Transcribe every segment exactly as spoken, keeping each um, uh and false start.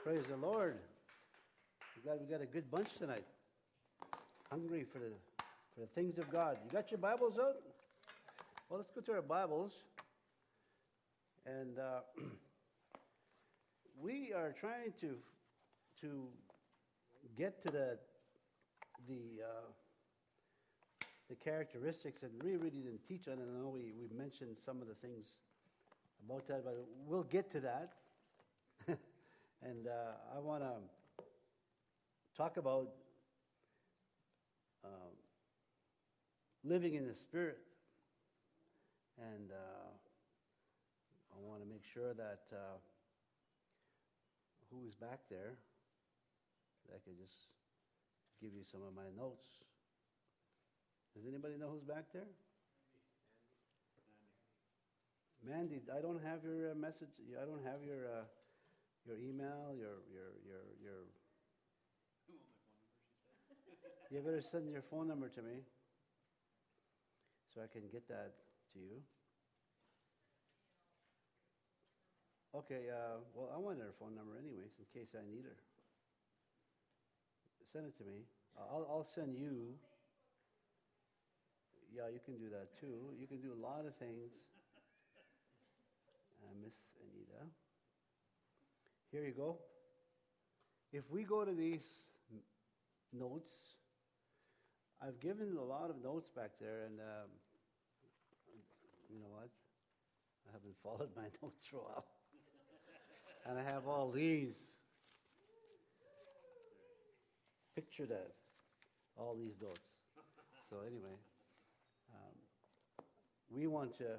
Praise the Lord. I'm glad we got a good bunch tonight. Hungry for the for the things of God. You got your Bibles out? Well, let's go to our Bibles. And uh, we are trying to to get to the the uh, the characteristics, and we really didn't teach on it. I know we, we mentioned some of the things about that, but we'll get to that. And uh, I want to talk about uh, living in the Spirit. And uh, I want to make sure that uh, who's back there, that I can just give you some of my notes. Does anybody know who's back there? Mandy, I don't have your uh, message. I don't have your uh, your email, your your your your. You better send your phone number to me so I can get that to you. Okay. Uh, well, I want her phone number anyways, in case I need her. Send it to me. I'll I'll send you. Yeah, you can do that too. You can do a lot of things. Uh, Miss Anita. Here you go. If we go to these n- notes, I've given a lot of notes back there, and um, you know what? I haven't followed my notes for a while. And I have all these. Picture that. All these notes. So anyway. Um, we want to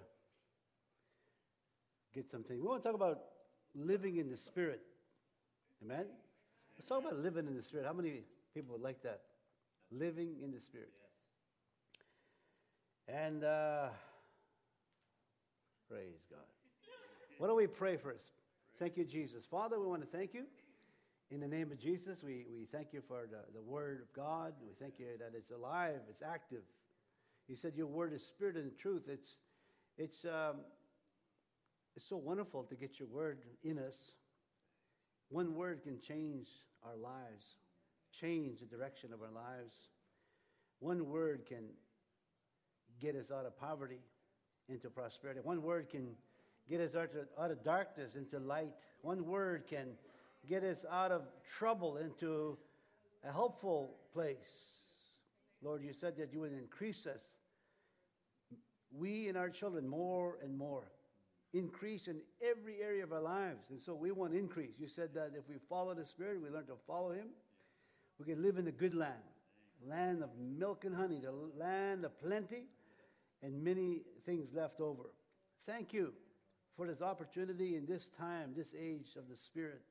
get something. We want to talk about living in the Spirit. Amen? Let's talk about living in the Spirit. How many people would like that? Living in the Spirit. Yes. And uh, praise God. Why don't we pray first? Thank you, Jesus. Father, we want to thank you. In the name of Jesus, we, we thank you for the, the Word of God. We thank you that it's alive, it's active. You said your word is spirit and truth. It's it's um, it's so wonderful to get your word in us. One word can change our lives, change the direction of our lives. One word can get us out of poverty into prosperity. One word can get us out of, out of darkness into light. One word can get us out of trouble into a helpful place. Lord, you said that you would increase us, we and our children, more and more. Increase in every area of our lives. And so we want increase. You said that if we follow the Spirit, we learn to follow Him, we can live in the good land, land of milk and honey, the land of plenty, and many things left over. Thank you for this opportunity in this time, this age of the Spirit,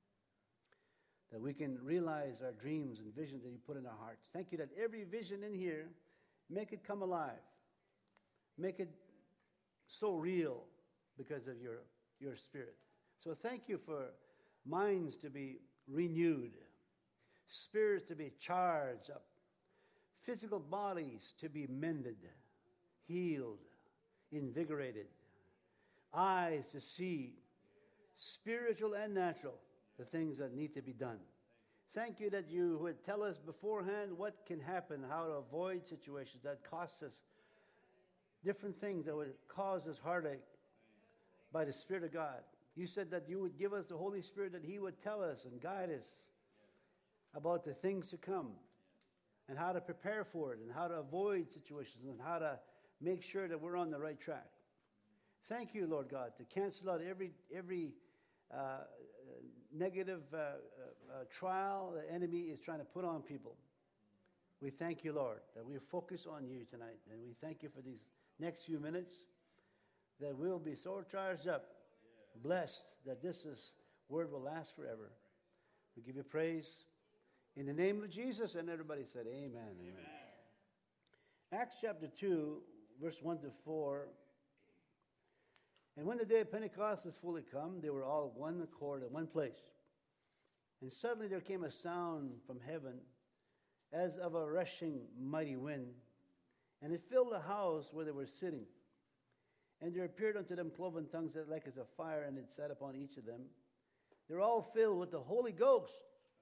that we can realize our dreams and visions that you put in our hearts. Thank you that every vision in here, make it come alive. Make it so real because of your, your Spirit. So thank you for minds to be renewed, spirits to be charged up, physical bodies to be mended, healed, invigorated, eyes to see, spiritual and natural, the things that need to be done. Thank you that you would tell us beforehand what can happen, how to avoid situations that cost us different things that would cause us heartache by the Spirit of God. You said that you would give us the Holy Spirit, that He would tell us and guide us about the things to come and how to prepare for it and how to avoid situations and how to make sure that we're on the right track. Thank you, Lord God, to cancel out every every uh, negative uh, uh, uh, trial the enemy is trying to put on people. We thank you, Lord, that we focus on you tonight, and we thank you for these next few minutes, that we'll be so charged up, blessed, that this is, word will last forever. We give you praise in the name of Jesus, and everybody said amen. Amen. Amen. Acts chapter two, verse one to four. And when the day of Pentecost was fully come, they were all of one accord in one place. And suddenly there came a sound from heaven as of a rushing mighty wind, and it filled the house where they were sitting. And there appeared unto them cloven tongues that like as a fire, and it sat upon each of them. They're all filled with the Holy Ghost.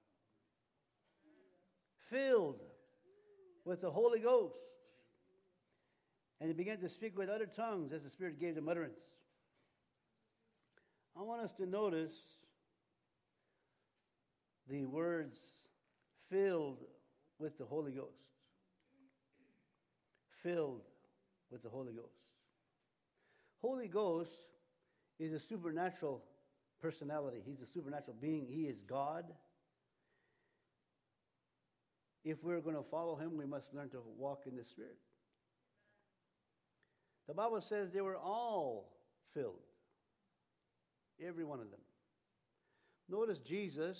Filled with the Holy Ghost. And they began to speak with other tongues as the Spirit gave them utterance. I want us to notice the words filled with the Holy Ghost. Filled with the Holy Ghost. Holy Ghost is a supernatural personality. He's a supernatural being. He is God. If we're going to follow him, we must learn to walk in the Spirit. The Bible says they were all filled. Every one of them. Notice Jesus,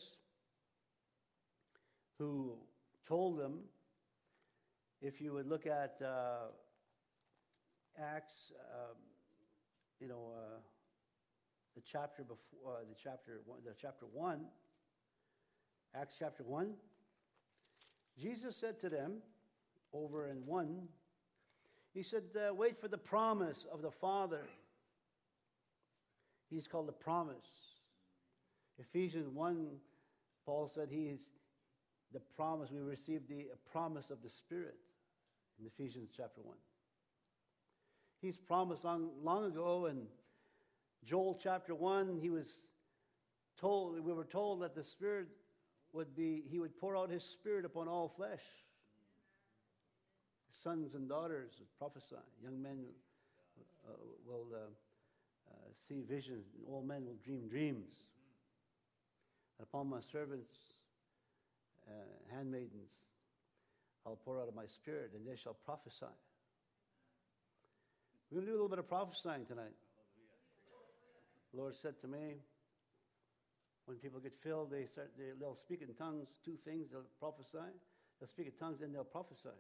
who told them, if you would look at uh, Acts, um, you know, uh, the chapter before, uh, the chapter one, the chapter one, Acts chapter one, Jesus said to them, over in one, he said, uh, wait for the promise of the Father. He's called the promise. Ephesians one, Paul said he is the promise. We received the promise of the Spirit in Ephesians chapter one. He's promised long, long ago in Joel chapter one, he was told, we were told that the Spirit would be, he would pour out his Spirit upon all flesh. Sons and daughters would prophesy. Young men uh, will uh, uh, see visions. Old men will dream dreams. And upon my servants, uh, handmaidens, I'll pour out of my Spirit, and they shall prophesy. We're going to do a little bit of prophesying tonight. The Lord said to me, when people get filled, they start, they, they'll speak in tongues, two things, they'll prophesy. They'll speak in tongues, and they'll prophesy.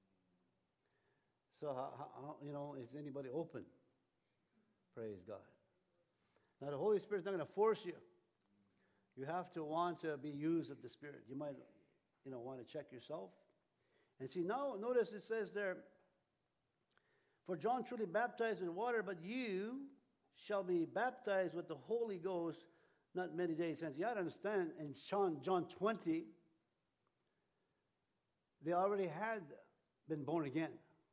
So, how, how, you know, is anybody open? Praise God. Now, the Holy Spirit's not going to force you. You have to want to be used of the Spirit. You might, you know, want to check yourself. And see, now, notice it says there, for John truly baptized with water, but you shall be baptized with the Holy Ghost not many days hence. You got to understand, in John, John twenty, they already had been born again.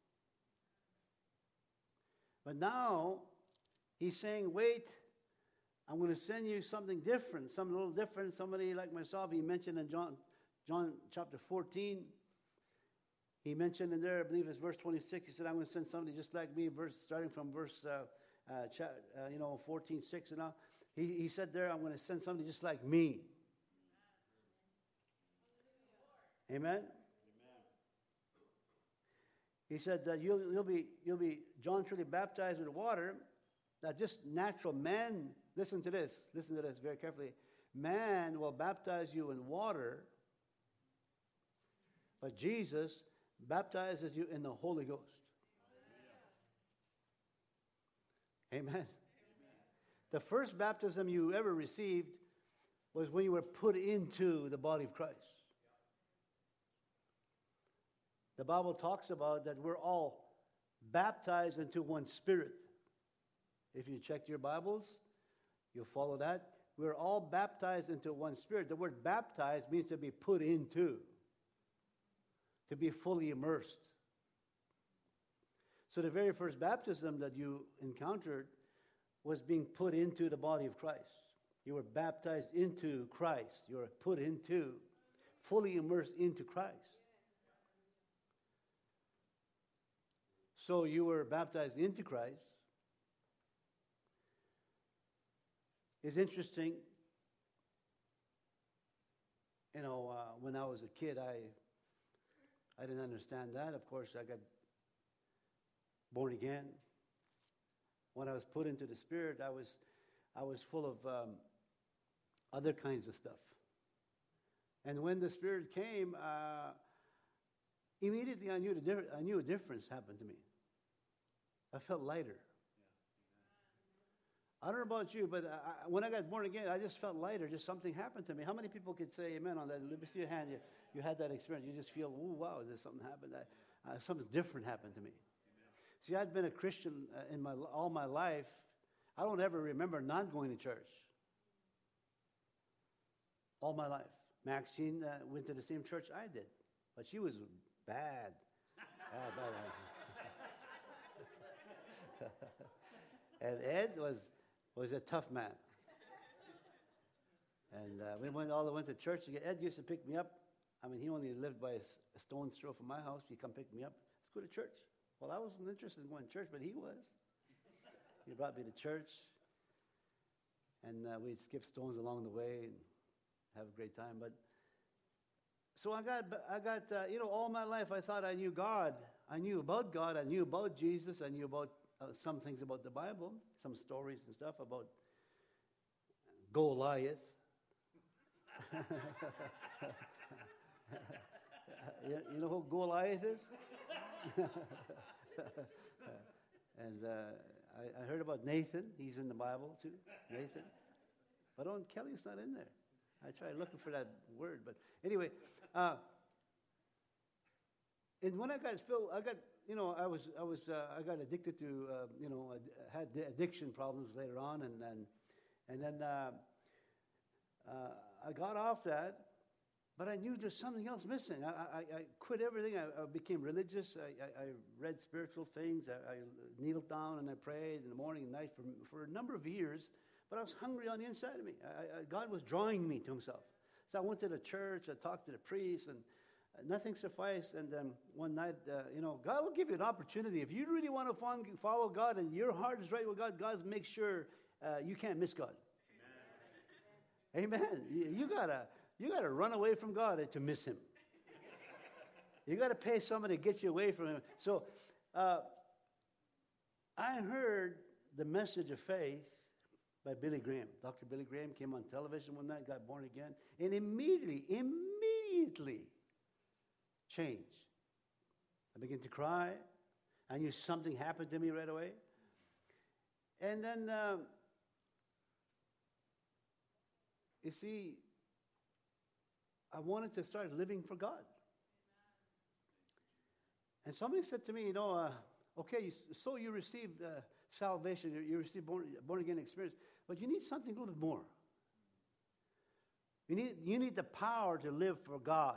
But now, he's saying, wait, I'm going to send you something different, something a little different. Somebody like myself, he mentioned in John, John chapter fourteen, he mentioned in there, I believe it's verse twenty-six, he said, I'm going to send somebody just like me, verse starting from verse, uh, uh, cha- uh, you know, fourteen six and all. He, he said there, I'm going to send somebody just like me. Amen? Amen. He said that you'll, you'll be, you'll be, John truly baptized with water, that just natural man, listen to this, listen to this very carefully. Man will baptize you in water, but Jesus baptizes you in the Holy Ghost. Amen. Amen. The first baptism you ever received was when you were put into the body of Christ. The Bible talks about that we're all baptized into one Spirit. If you check your Bibles, you'll follow that. We're all baptized into one Spirit. The word baptized means to be put into, to be fully immersed. So the very first baptism that you encountered was being put into the body of Christ. You were baptized into Christ. You were put into, fully immersed into Christ. So you were baptized into Christ. It's interesting, you know, uh, when I was a kid, I I didn't understand that. Of course, I got born again. When I was put into the Spirit, I was I was full of um, other kinds of stuff. And when the Spirit came, uh, immediately I knew the diff- I knew a difference happened to me. I felt lighter. I don't know about you, but I, when I got born again, I just felt lighter. Just something happened to me. How many people could say amen on that? Let me see your hand. You, you had that experience. You just feel, oh, wow, there's something happened. I, uh, something different happened to me. Amen. See, I'd been a Christian uh, in my all my life. I don't ever remember not going to church. all my life. Maxine uh, went to the same church I did, but she was bad. bad, bad, bad. And Ed was was a tough man. And uh, we went all the went to church together. Ed used to pick me up. I mean, he only lived by a, a stone's throw from my house. He'd come pick me up. Let's go to church. Well, I wasn't interested in going to church, but he was. He brought me to church. And uh, we'd skip stones along the way and have a great time. But so I got, I got, uh, you know, all my life I thought I knew God. I knew about God. I knew about Jesus. I knew about uh, some things about the Bible, some stories and stuff about Goliath. you, you know who Goliath is? and uh, I, I heard about Nathan. He's in the Bible too, Nathan. But on Kelly's not in there. I tried looking for that word, but anyway. Uh, and when I got filled, I got you know I was I was uh, I got addicted to uh, you know I had addiction problems later on, and and and then uh, uh, I got off that. But I knew there's something else missing. I, I, I quit everything. I, I became religious. I, I, I read spiritual things. I, I kneeled down and I prayed in the morning and night for, for a number of years. But I was hungry on the inside of me. I, I, God was drawing me to himself. So I went to the church. I talked to the priest, and uh, nothing sufficed. And then one night, uh, you know, God will give you an opportunity. If you really want to follow God and your heart is right with God, God makes sure uh, you can't miss God. Amen. Amen. You, you got to... You got to run away from God to miss him. You got to pay somebody to get you away from him. So uh, I heard the message of faith by Billy Graham. Doctor Billy Graham came on television one night, got born again, and immediately, immediately changed. I began to cry. I knew something happened to me right away. And then, uh, you see, I wanted to start living for God. And somebody said to me, you know, uh, okay, so you received uh, salvation, you, you received born, born again experience, but you need something a little bit more. You need, you need the power to live for God.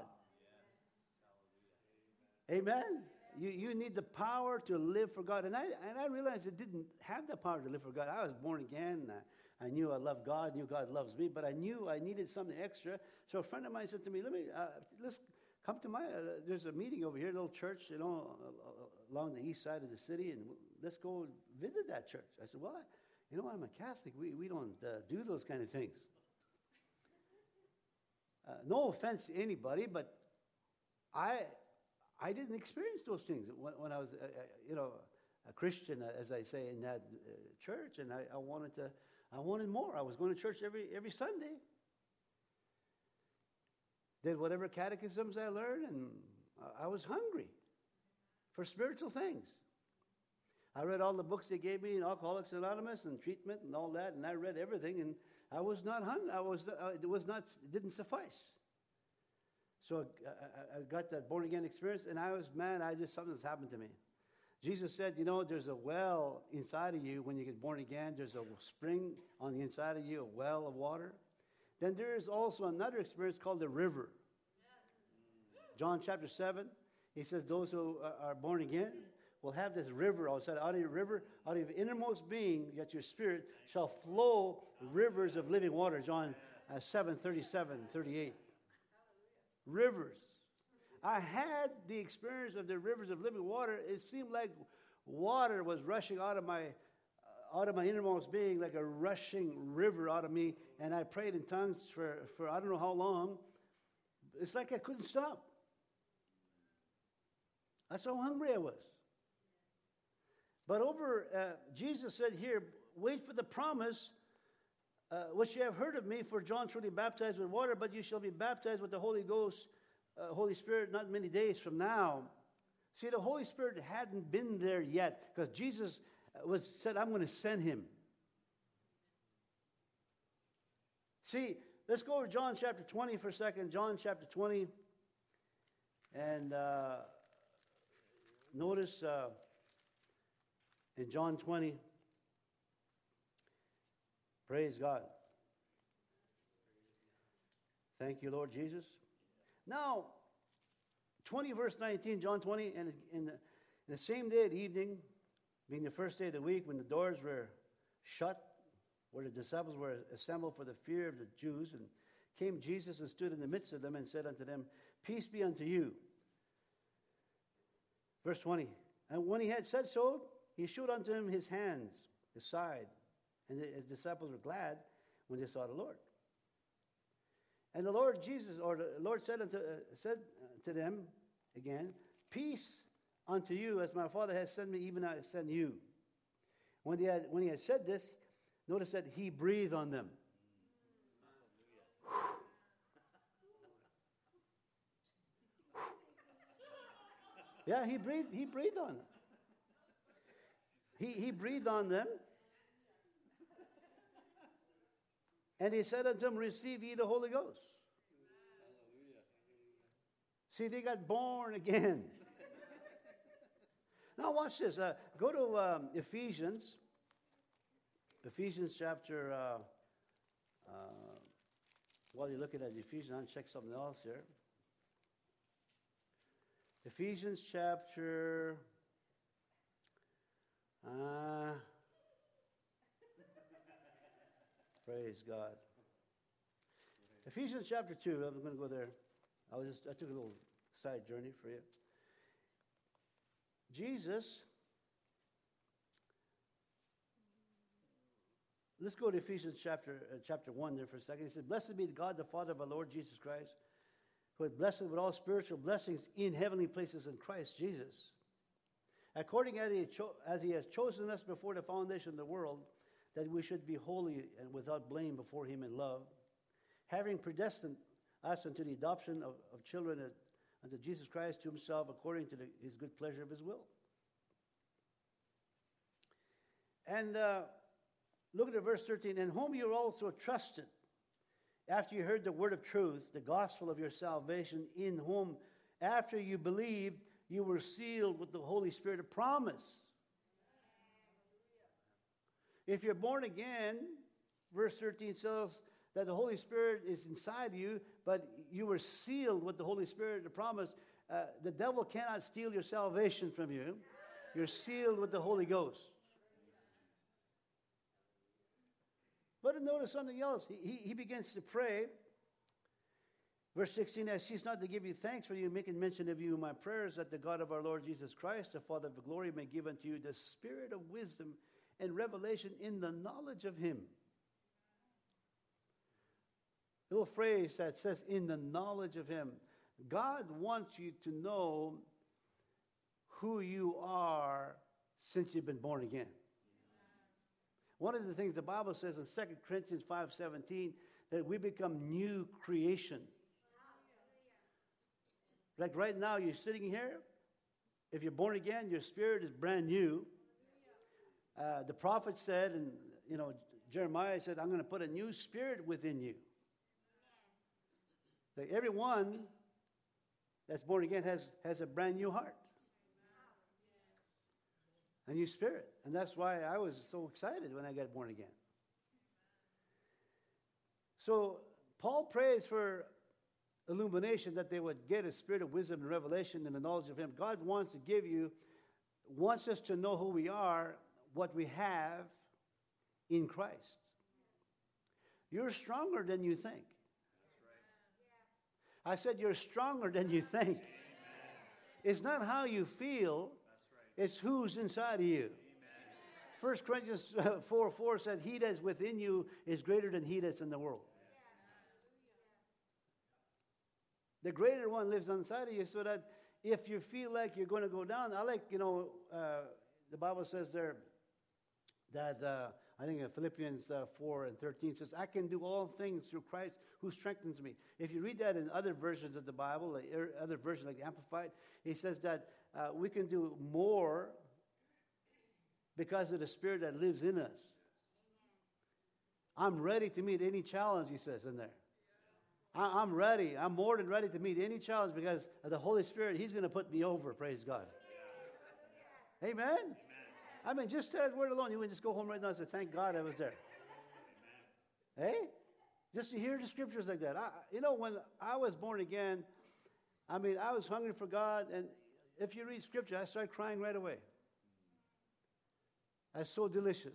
Yes. Amen? You, you need the power to live for God. And I, and I realized I didn't have the power to live for God. I was born again. Uh, I knew I loved God, knew God loves me, but I knew I needed something extra. So a friend of mine said to me, "Let me uh, let's come to my. Uh, there's a meeting over here, a little church, you know, uh, along the east side of the city, and let's go visit that church." I said, "Well, I, you know, I'm a Catholic. We we don't uh, do those kind of things." Uh, no offense to anybody, but I I didn't experience those things when, when I was, uh, you know, a Christian, uh, as I say, in that uh, church, and I, I wanted to. I wanted more. I was going to church every every Sunday. Did whatever catechisms I learned, and I was hungry for spiritual things. I read all the books they gave me in Alcoholics Anonymous and treatment and all that, and I read everything, and I was not hungry. I was uh, it was not it didn't suffice. So I, I, I got that born again experience, and I was man. I just something's happened to me. Jesus said, you know, there's a well inside of you when you get born again. There's a spring on the inside of you, a well of water. Then there is also another experience called the river. John chapter seven, he says those who are born again will have this river outside. Out of your river, out of your innermost being, yet your spirit shall flow rivers of living water. John uh, seven, thirty-seven, thirty-eight. Rivers. I had the experience of the rivers of living water. It seemed like water was rushing out of my uh, out of my innermost being, like a rushing river out of me. And I prayed in tongues for, for I don't know how long. It's like I couldn't stop. That's how hungry I was. But over, uh, Jesus said here, wait for the promise, uh, which you have heard of me, for John truly baptized with water, but you shall be baptized with the Holy Ghost, Uh, Holy Spirit, not many days from now. See, the Holy Spirit hadn't been there yet, because Jesus was said, I'm going to send him. See, let's go to John chapter twenty for a second. John chapter twenty. And uh, notice uh, in John twenty, praise God. Thank you, Lord Jesus. Now, twenty verse nineteen, John twenty, and in the, in the same day at evening, being the first day of the week, when the doors were shut, where the disciples were assembled for the fear of the Jews, and came Jesus and stood in the midst of them and said unto them, Peace be unto you. Verse twenty, and when he had said so, he showed unto him his hands, his side, and his disciples were glad when they saw the Lord. And the Lord Jesus, or the Lord said unto uh, said to them again, Peace unto you, as my Father has sent me, even I send you. When he had when he had said this, notice that he breathed on them. Yeah, he breathed. He breathed on them. He he breathed on them, and he said unto them, Receive ye the Holy Ghost. See, they got born again. Now watch this. Uh, go to um, Ephesians. Ephesians chapter. Uh, uh, while you're looking at Ephesians, I'll check something else here. Ephesians chapter. Uh, praise God. Ephesians chapter two. I'm going to go there. I was just I took a little side journey for you. Jesus. Let's go to Ephesians chapter uh, chapter one there for a second. He said, "Blessed be God, the Father of our Lord Jesus Christ, who has blessed us with all spiritual blessings in heavenly places in Christ Jesus, according as he, cho- as he has chosen us before the foundation of the world, that we should be holy and without blame before him in love, having predestined us unto the adoption of, of children unto Jesus Christ to himself, according to the, his good pleasure of his will." And uh, look at verse thirteen. "In whom you also trusted, after you heard the word of truth, the gospel of your salvation, in whom, after you believed, you were sealed with the Holy Spirit of promise." If you're born again, verse thirteen says that the Holy Spirit is inside you, but you were sealed with the Holy Spirit of promise. Uh, the devil cannot steal your salvation from you. You're sealed with the Holy Ghost. But notice something else. He, he, he begins to pray. Verse sixteen, "I cease not to give you thanks for you, making mention of you in my prayers, that the God of our Lord Jesus Christ, the Father of glory, may give unto you the spirit of wisdom and revelation in the knowledge of him." A little phrase that says, "in the knowledge of him." God wants you to know who you are since you've been born again. One of the things the Bible says in Second Corinthians five seventeen, that we become new creation. Like right now, you're sitting here. If you're born again, your spirit is brand new. Uh, the prophet said, and you know, Jeremiah said, "I'm going to put a new spirit within you." Like everyone that's born again has, has a brand new heart. A new spirit. And that's why I was so excited when I got born again. So Paul prays for illumination, that they would get a spirit of wisdom and revelation and the knowledge of him. God wants to give you, wants us to know who we are, what we have in Christ. You're stronger than you think. I said you're stronger than you think. Amen. It's not how you feel. Right. It's who's inside of you. Amen. First Corinthians four four said, "He that's within you is greater than he that's in the world." Yeah. The greater one lives inside of you, so that if you feel like you're going to go down, I like, you know, uh, the Bible says there that, uh, I think in Philippians uh, four and thirteen says, "I can do all things through Christ who strengthens me." If you read that in other versions of the Bible, like other versions like Amplified, he says that uh, we can do more because of the Spirit that lives in us. I'm ready to meet any challenge, he says in there. I, I'm ready. I'm more than ready to meet any challenge because of the Holy Spirit. He's going to put me over, praise God. Amen? Amen. I mean, just that word alone, you would just go home right now and say, "Thank God I was there." Amen. Hey? Just to hear the scriptures like that. I, you know, when I was born again, I mean, I was hungry for God, and if you read scripture, I started crying right away. That's so delicious.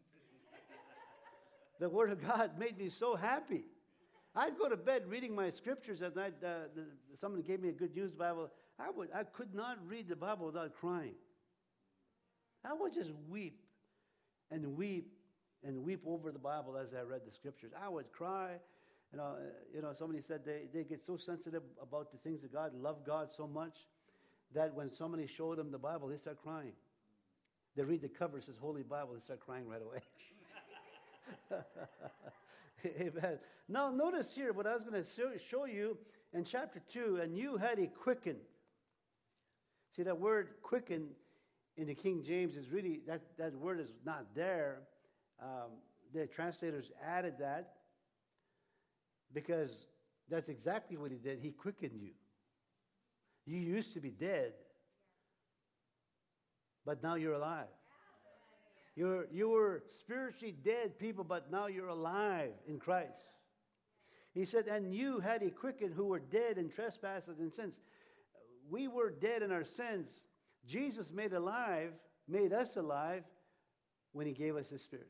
The Word of God made me so happy. I'd go to bed reading my scriptures at night. Uh, the, someone gave me a Good News Bible. I would, I could not read the Bible without crying. I would just weep and weep and weep over the Bible as I read the scriptures. I would cry. You know, you know. Somebody said they, they get so sensitive about the things of God, love God so much, that when somebody showed them the Bible, they start crying. They read the cover, it says Holy Bible, they start crying right away. Amen. Now notice here what I was going to show you in chapter two, and you had a quicken. See, that word quicken in the King James is really, that, that word is not there. Um, the translators added that because that's exactly what he did. He quickened you. You used to be dead, but now you're alive. You're, you were spiritually dead people, but now you're alive in Christ. He said, and you had he quickened who were dead in trespasses and sins. We were dead in our sins. Jesus made alive, made us alive when he gave us his Spirit.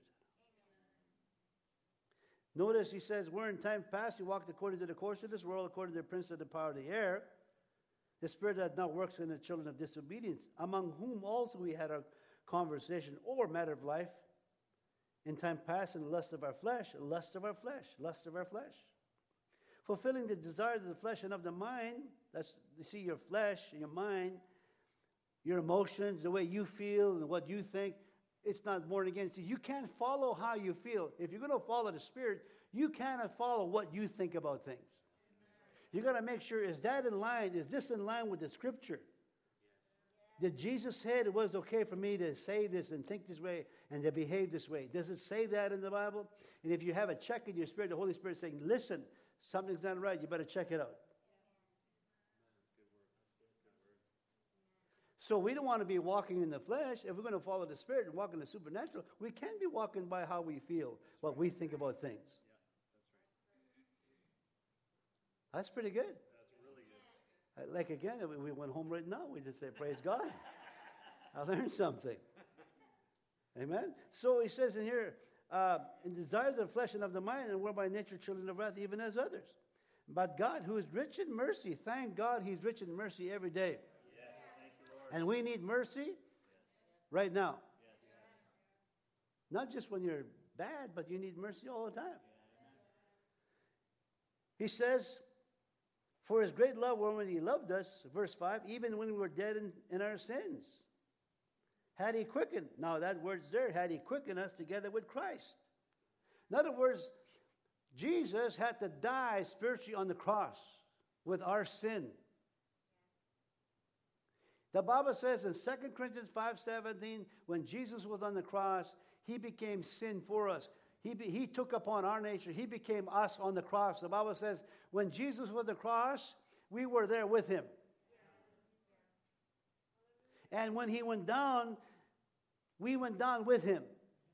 Amen. Notice he says, where in time past you walked according to the course of this world, according to the prince of the power of the air, the spirit that now works in the children of disobedience, among whom also we had our conversation or matter of life in time past in the lust of our flesh, lust of our flesh, lust of our flesh. Fulfilling the desires of the flesh and of the mind. That's, you see, your flesh, your mind, your emotions, the way you feel and what you think. It's not born again. See, you can't follow how you feel. If you're going to follow the Spirit, you cannot follow what you think about things. You got to make sure, is that in line? Is this in line with the Scripture? Did Jesus say it was okay for me to say this and think this way and to behave this way? Does it say that in the Bible? And if you have a check in your spirit, the Holy Spirit saying, listen, something's not right, you better check it out. So we don't want to be walking in the flesh. If we're going to follow the Spirit and walk in the supernatural, we can't be walking by how we feel, what we think about things. That's pretty good. Like again, we went home right now. We just say, praise God. I learned something. Amen. So he says in here, uh, in desires of the flesh and of the mind, and we're by nature children of wrath, even as others. But God, who is rich in mercy, thank God he's rich in mercy every day. Yes. Thank you, Lord. And we need mercy yes. right now. Yes. Not just when you're bad, but you need mercy all the time. Yes. He says, for his great love, when he loved us, verse five, even when we were dead in, in our sins, had he quickened. Now that word's there, had he quickened us together with Christ. In other words, Jesus had to die spiritually on the cross with our sin. The Bible says in Second Corinthians five seventeen, when Jesus was on the cross, he became sin for us. He, be, he took upon our nature. He became us on the cross. The Bible says when Jesus was on the cross, we were there with him. And when he went down, we went down with him.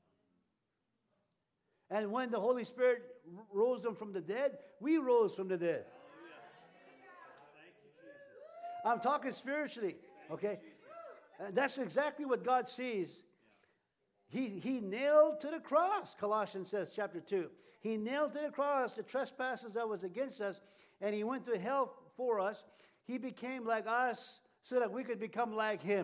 And when the Holy Spirit rose him from the dead, we rose from the dead. I'm talking spiritually, okay? And that's exactly what God sees. He, he nailed to the cross, Colossians says, chapter two. He nailed to the cross the trespasses that was against us, and he went to hell for us. He became like us so that we could become like him.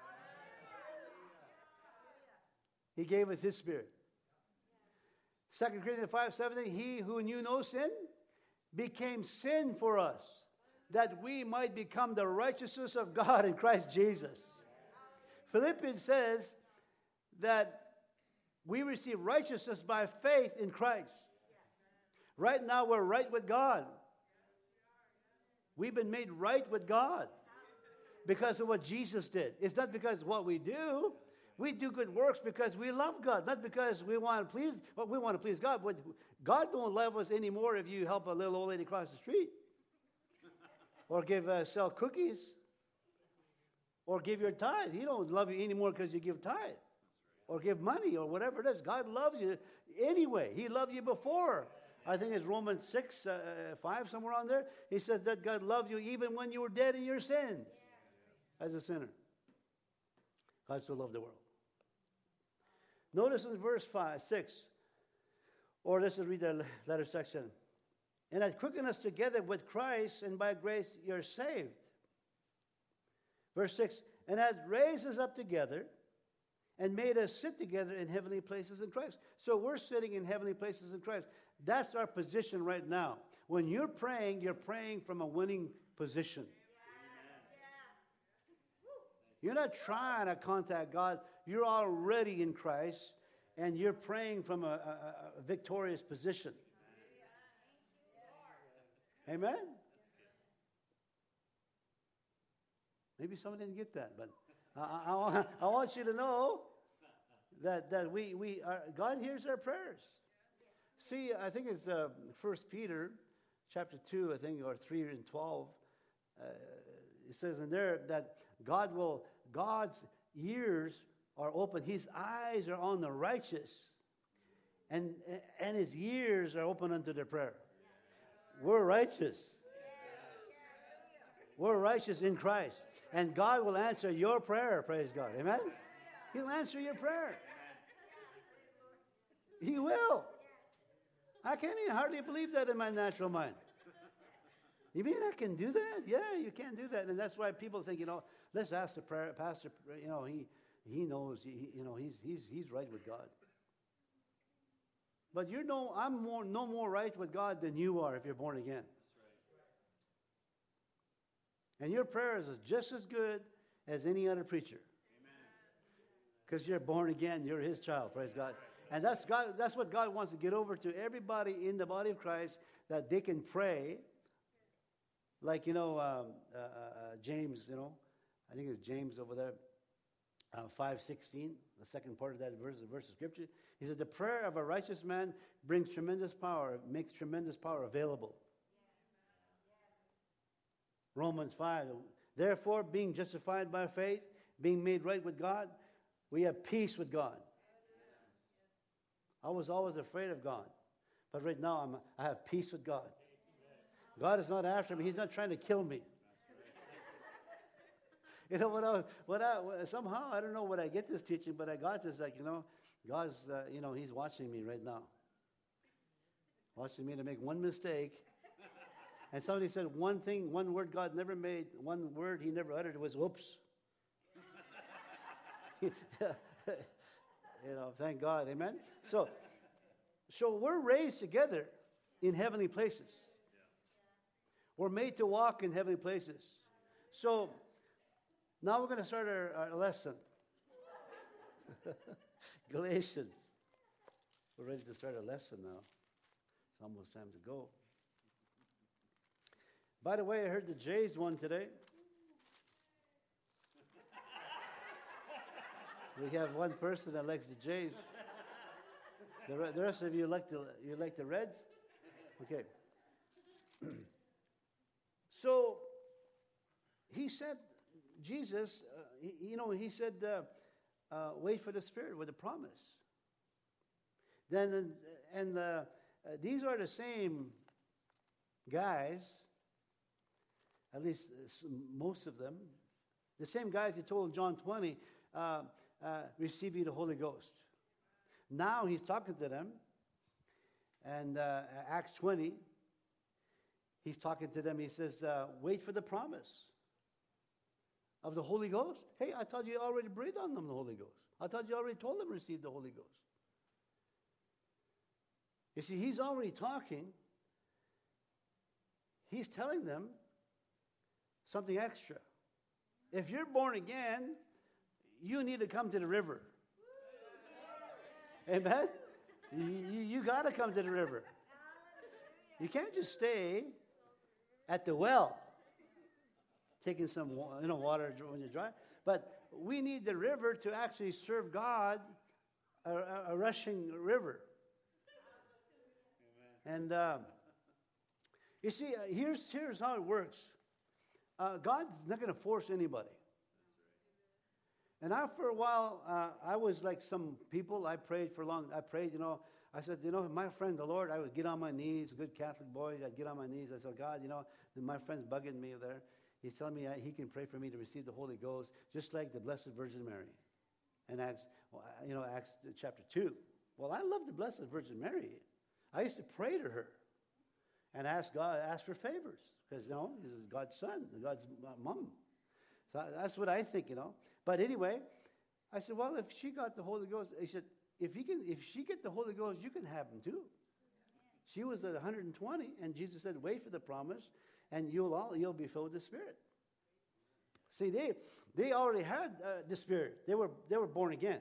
He gave us his Spirit. Second Corinthians five seventeen, he who knew no sin became sin for us, that we might become the righteousness of God in Christ Jesus. Philippians says that we receive righteousness by faith in Christ. Right now we're right with God. We've been made right with God because of what Jesus did. It's not because of what we do. We do good works because we love God, not because we want to please, well, we want to please God. But God don't love us anymore if you help a little old lady across the street, or give uh, sell cookies, or give your tithe. He don't love you anymore because you give tithe, or give money, or whatever it is. God loves you anyway. He loved you before I think it's Romans six, uh, five, somewhere on there. He says that God loved you even when you were dead in your sins as a sinner. God so loved the world. Notice in verse five, six, or let's just read the letter section. And has quickened us together with Christ, and by grace you're saved. Verse six, and has raised us up together and made us sit together in heavenly places in Christ. So we're sitting in heavenly places in Christ. That's our position right now. When you're praying, you're praying from a winning position. You're not trying to contact God. You're already in Christ, and you're praying from a, a, a victorious position. Amen? Maybe someone didn't get that, but I, I, I want you to know that, that we, we are, God hears our prayers. See, I think it's uh, First Peter chapter two, I think, or three and twelve. Uh, it says in there that God will, God's ears are open. His eyes are on the righteous, and, and his ears are open unto their prayer. We're righteous. We're righteous in Christ. And God will answer your prayer, praise God. Amen? He'll answer your prayer. He will. I can't even hardly believe that in my natural mind. You mean I can do that? Yeah, you can do that. And that's why people think, you know, let's ask the prayer, pastor, you know, he he knows, he, you know, he's he's he's right with God. But you know, I'm more no more right with God than you are if you're born again. And your prayers is just as good as any other preacher. Because you're born again, you're his child, praise God. And that's God. That's what God wants to get over to everybody in the body of Christ, that they can pray. Like, you know, um, uh, uh, James, you know, I think it's James over there, uh, five sixteen, the second part of that verse, the verse of Scripture. He said, the prayer of a righteous man brings tremendous power, makes tremendous power available. Romans five, therefore, being justified by faith, being made right with God, we have peace with God. I was always afraid of God, but right now I'm, I have peace with God. God is not after me. He's not trying to kill me. You know, when I, when I, somehow, I don't know when I get this teaching, but I got this, like, you know, God's, uh, you know, he's watching me right now. Watching me to make one mistake. And somebody said one thing, one word God never made, one word he never uttered was, whoops. You know, thank God, amen? So, so we're raised together in heavenly places. We're made to walk in heavenly places. So, now we're going to start our, our lesson. Galatians. We're ready to start a lesson now. It's almost time to go. By the way, I heard the Jays won today. We have one person that likes the Jays. The, re- the rest of you like the you like the Reds? Okay. So he said, Jesus, uh, he, you know, he said, uh, uh, wait for the Spirit with a promise. Then, and uh, uh, these are the same guys, at least uh, most of them, the same guys he told in John twenty, uh, uh, receive you the Holy Ghost. Now he's talking to them, and uh, Acts twenty, he's talking to them. He says, uh, wait for the promise of the Holy Ghost. Hey, I thought you already breathed on them the Holy Ghost. I thought you already told them to receive the Holy Ghost. You see, he's already talking. He's telling them something extra. If you're born again, you need to come to the river. Amen? You, you, you got to come to the river. You can't just stay at the well, taking some you know, water when you're dry. But we need the river to actually serve God, a, a, a rushing river. Amen. And um, you see, uh, here's, here's how it works. Uh, God's not going to force anybody. And after a while, uh, I was like some people. I prayed for long. I prayed, you know, I said, you know, my friend, the Lord, I would get on my knees, a good Catholic boy, I'd get on my knees. I said, God, you know, my friend's bugging me there. He's telling me I, he can pray for me to receive the Holy Ghost, just like the Blessed Virgin Mary. And Acts, well, you know, Acts chapter two. Well, I love the Blessed Virgin Mary. I used to pray to her and ask God, ask for favors. Because, you know, this is God's son, God's mom. So that's what I think, you know. But anyway, I said, well, if she got the Holy Ghost, he said, if he can, if she get the Holy Ghost, you can have him too. She was at one hundred twenty, and Jesus said, wait for the promise, and you'll all, you'll be filled with the Spirit. See, they they already had uh, the Spirit. They were they were born again.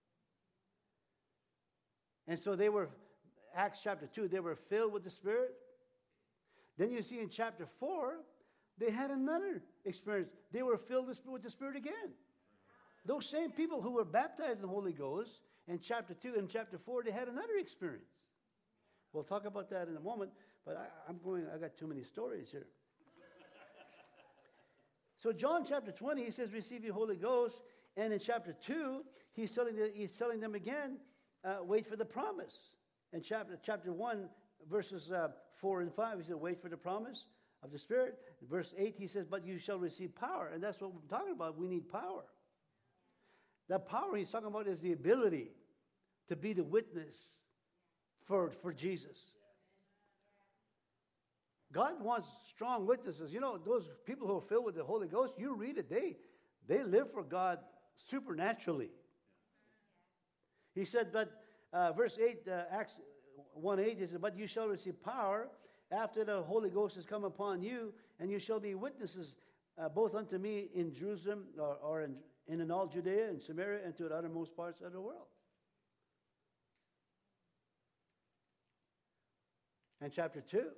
And so they were, Acts chapter two, they were filled with the Spirit. Then you see in chapter four, they had another experience. They were filled with the Spirit again. Those same people who were baptized in the Holy Ghost in chapter two and chapter four, they had another experience. We'll talk about that in a moment, but I, I'm going, I got too many stories here. So John chapter twenty, he says, receive your Holy Ghost. And in chapter two, he's telling, the, he's telling them again, uh, wait for the promise. In chapter, chapter one, verses uh, four and five, he said, wait for the promise of the Spirit. In verse eight, he says, but you shall receive power. And that's what we're talking about. We need power. The power he's talking about is the ability to be the witness for, for Jesus. God wants strong witnesses. You know, those people who are filled with the Holy Ghost, you read it, they, they live for God supernaturally. He said, but uh, verse eight, uh, Acts one eight, he said, but you shall receive power after the Holy Ghost has come upon you, and you shall be witnesses uh, both unto me in Jerusalem, or, or in, and in all Judea and Samaria, and to the uttermost parts of the world. And chapter two.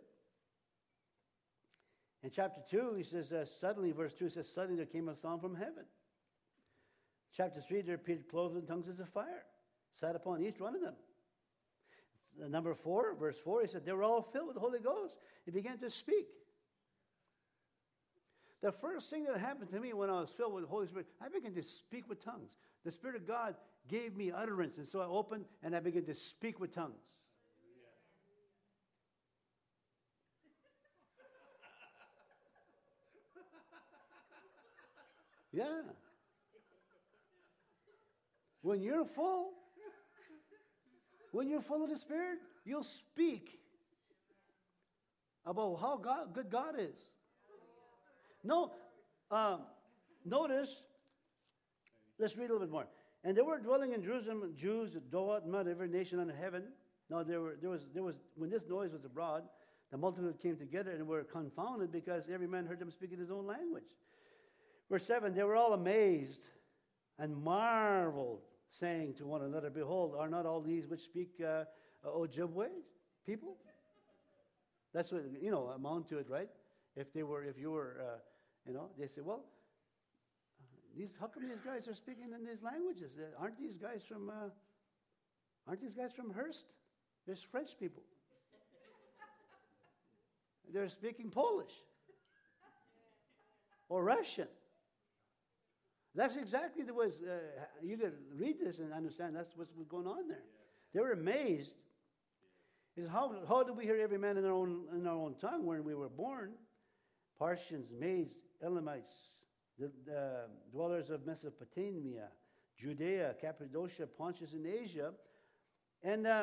In chapter two, he says, uh, suddenly, verse two says, suddenly there came a sound from heaven. Chapter three, there appeared clothed in tongues as a fire, sat upon each one of them. Uh, number four, verse four, he said, they were all filled with the Holy Ghost. He began to speak. The first thing that happened to me when I was filled with the Holy Spirit, I began to speak with tongues. The Spirit of God gave me utterance, and so I opened and I began to speak with tongues. Yeah. When you're full, when you're full of the Spirit, you'll speak about how God, good God is. No, um, notice, let's read a little bit more. And there were dwelling in Jerusalem Jews, Doat, and every nation under heaven. Now there were, there was, there was, when this noise was abroad, the multitude came together and were confounded because every man heard them speak in his own language. Verse seven, they were all amazed and marveled, saying to one another, behold, are not all these which speak uh, Ojibwe people? That's what, you know, amount to it, right? If they were, if you were, uh, you know, they say, well, these, how come these guys are speaking in these languages? Uh, aren't these guys from, uh, aren't these guys from Hearst? They're French people. They're speaking Polish or Russian. That's exactly the way, uh, you could read this and understand that's what's going on there. Yes. They were amazed. Is how, how do we hear every man in our own in our own tongue when we were born? Parthians, Medes, Elamites, the, the dwellers of Mesopotamia, Judea, Cappadocia, Pontus, and Asia, and uh,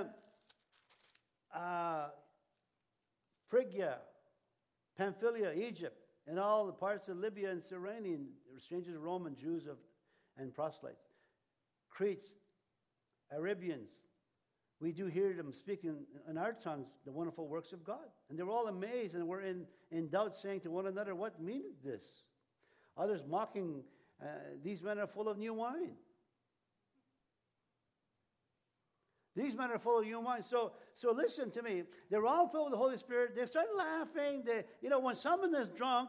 uh, Phrygia, Pamphylia, Egypt, and all the parts of Libya and Cyrene, and strangers of Rome and Jews of, and proselytes. Cretes, Arabians, we do hear them speaking in our tongues the wonderful works of God. And they were all amazed and were in, in doubt, saying to one another, what meaneth this? Others mocking, uh, these men are full of new wine. These men are full of new wine. So, so listen to me. They're all filled with the Holy Spirit. They start laughing. They, you know, when someone is drunk,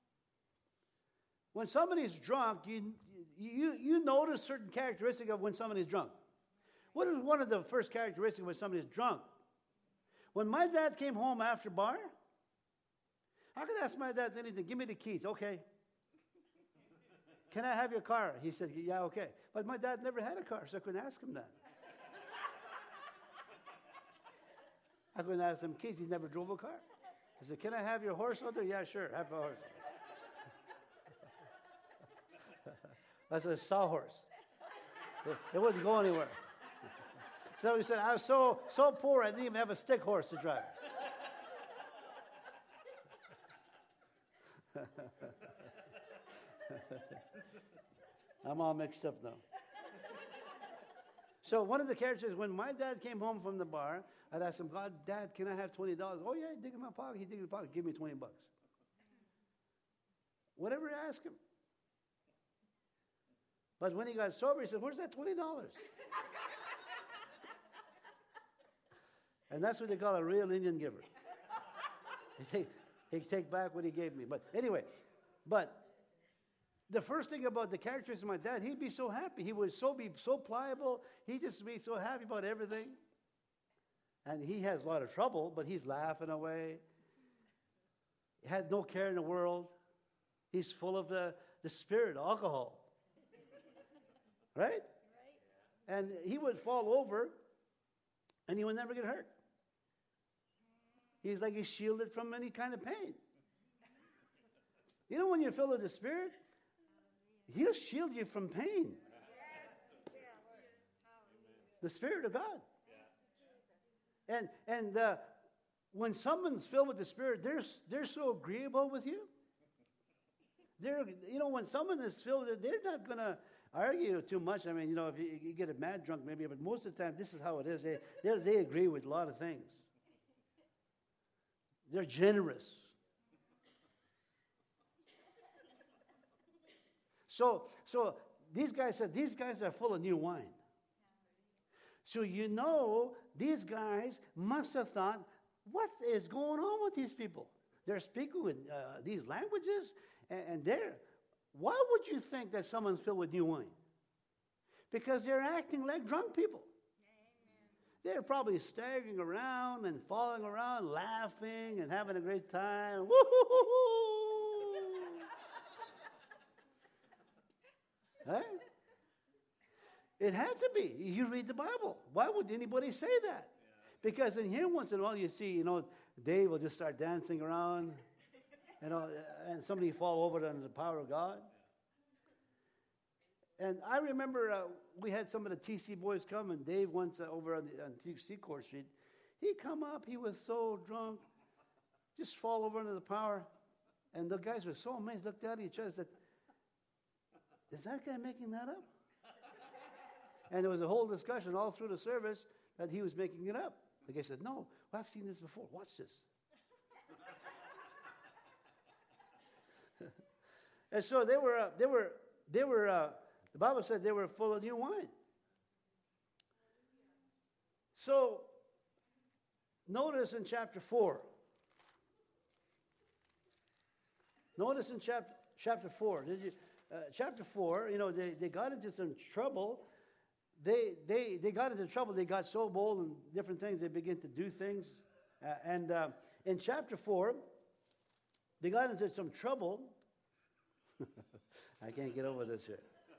when somebody's drunk, you, you, you notice certain characteristics of when somebody's drunk. What is one of the first characteristics when somebody's drunk? When my dad came home after bar, I could ask my dad anything. Give me the keys. Okay. Can I have your car? He said, yeah, okay. But my dad never had a car, so I couldn't ask him that. I couldn't ask him keys. He never drove a car. I said, can I have your horse out there? Yeah, sure. Have a horse. That's a sawhorse. It, it wouldn't go anywhere. So he said, I was so, so poor, I didn't even have a stick horse to drive. I'm all mixed up now. So one of the characters, when my dad came home from the bar, I'd ask him, God, Dad, can I have twenty dollars? Oh, yeah, dig in my pocket. He dig in the pocket. Give me twenty bucks. Whatever you ask him. But when he got sober, he said, where's that twenty dollars? And that's what they call a real Indian giver. He take, he take back what he gave me. But anyway, but the first thing about the characteristics of my dad, he'd be so happy. He would so be so pliable. He'd just be so happy about everything. And he has a lot of trouble, but he's laughing away. He had no care in the world. He's full of the, the spirit, alcohol. Right? Right? And he would fall over, and he would never get hurt. He's like he's shielded from any kind of pain. You know when you're filled with the Spirit, He'll shield you from pain. The Spirit of God. And and uh, when someone's filled with the Spirit, they're they're so agreeable with you. They're you know when someone is filled, they're not gonna argue too much. I mean, you know, if you, you get a mad drunk, maybe, but most of the time, this is how it is. They they, they agree with a lot of things. They're generous. So, so these guys said, these guys are full of new wine. So you know, these guys must have thought, what is going on with these people? They're speaking with uh, these languages, and, and they're, why would you think that someone's filled with new wine? Because they're acting like drunk people. They're probably staggering around and falling around, laughing and having a great time. Woo-hoo-hoo-hoo! Right? It had to be. You read the Bible. Why would anybody say that? Because in here, once in a while, you see, you know, Dave will just start dancing around, you know, and somebody fall over under the power of God. And I remember uh, we had some of the T C boys come, and Dave once uh, over on, the, on T C Court Street, he come up, he was so drunk, just fall over under the power. And the guys were so amazed, looked at each other and said, is that guy making that up? And there was a whole discussion all through the service that he was making it up. The guy said, no, well, I've seen this before. Watch this. And so they were, uh, they were, they were, uh, the Bible said they were full of new wine. So, notice in chapter four. Notice in chapter chapter four. Did you, uh, chapter four, you know, they, they got into some trouble. They, they, they got into trouble. They got so bold and different things. They began to do things. Uh, and uh, in chapter four, they got into some trouble. I can't get over this here.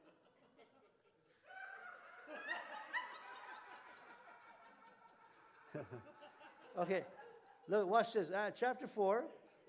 Okay, look, watch this. Uh, chapter four.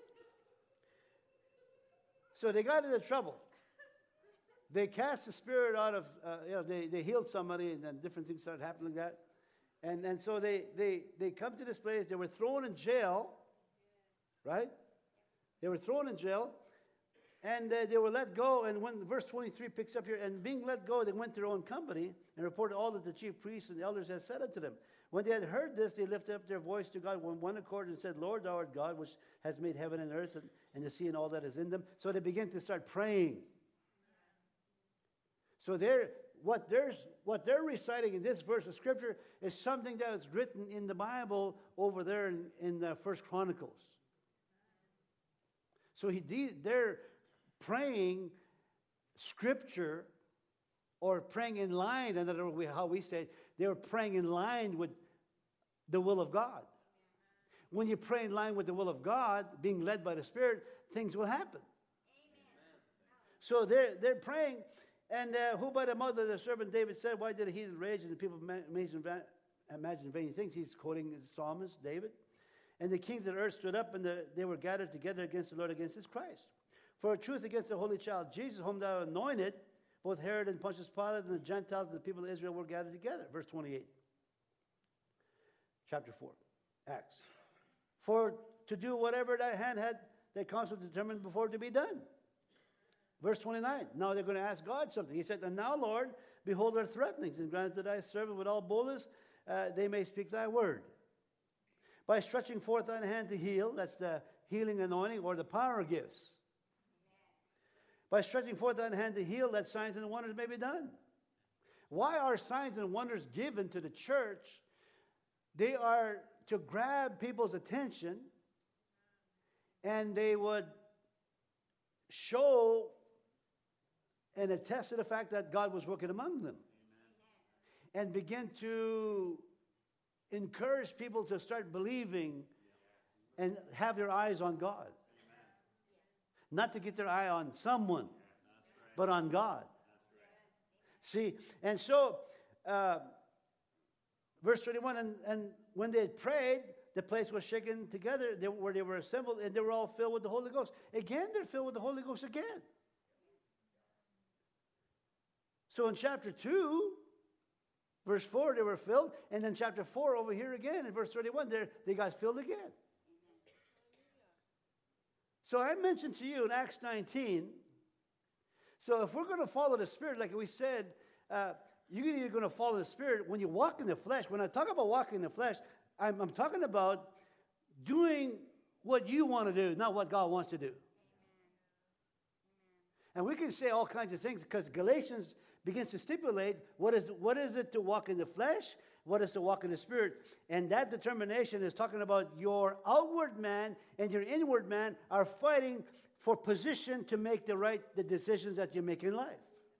So they got into trouble. They cast the spirit out of, uh, you know, they, they healed somebody, and then different things started happening like that. And, and so they, they, they come to this place. They were thrown in jail, right? They were thrown in jail, and uh, they were let go. And when verse twenty-three picks up here, and being let go, they went to their own company and reported all that the chief priests and the elders had said unto them. When they had heard this, they lifted up their voice to God with one accord and said, Lord, thou art God, which has made heaven and earth and, and the sea and all that is in them. So they began to start praying. So they're, what, they're, what they're reciting in this verse of Scripture is something that was written in the Bible over there in, in the First Chronicles. So he, they're praying Scripture, or praying in line, another way how we say it, they were praying in line with the will of God. When you pray in line with the will of God, being led by the Spirit, things will happen. Amen. So they're, they're praying, and uh, who by the mouth of the servant David said, why did the heathen rage and the people imagine vain things. He's quoting the psalmist, David. And the kings of the earth stood up, and the, they were gathered together against the Lord, against his Christ. For a truth against the holy child, Jesus, whom thou anointed, both Herod and Pontius Pilate and the Gentiles and the people of Israel were gathered together. Verse twenty-eight. Chapter four. Acts. For to do whatever thy hand had, thy counsel determined before to be done. Verse twenty-nine. Now they're going to ask God something. He said, and now, Lord, behold their threatenings, and grant to thy servant with all boldness uh, they may speak thy word. By stretching forth thine hand to heal, that's the healing anointing or the power gifts. By stretching forth thine hand to heal, that signs and wonders may be done. Why are signs and wonders given to the church? They are to grab people's attention, and they would show and attest to the fact that God was working among them. Amen. And begin to encourage people to start believing and have their eyes on God. Amen. Not to get their eye on someone, right. But on God. Right. See, and so, uh, verse thirty-one, and, and when they had prayed, the place was shaken together they, where they were assembled, and they were all filled with the Holy Ghost. Again, they're filled with the Holy Ghost again. So in chapter two, verse four, they were filled. And then chapter four over here again, in verse thirty-one, they got filled again. So I mentioned to you in Acts nineteen, so if we're going to follow the Spirit, like we said, uh, you're either going to follow the Spirit when you walk in the flesh. When I talk about walking in the flesh, I'm, I'm talking about doing what you want to do, not what God wants to do. And we can say all kinds of things because Galatians begins to stipulate what is what is it to walk in the flesh, what is to walk in the Spirit. And that determination is talking about your outward man and your inward man are fighting for position to make the right the decisions that you make in life.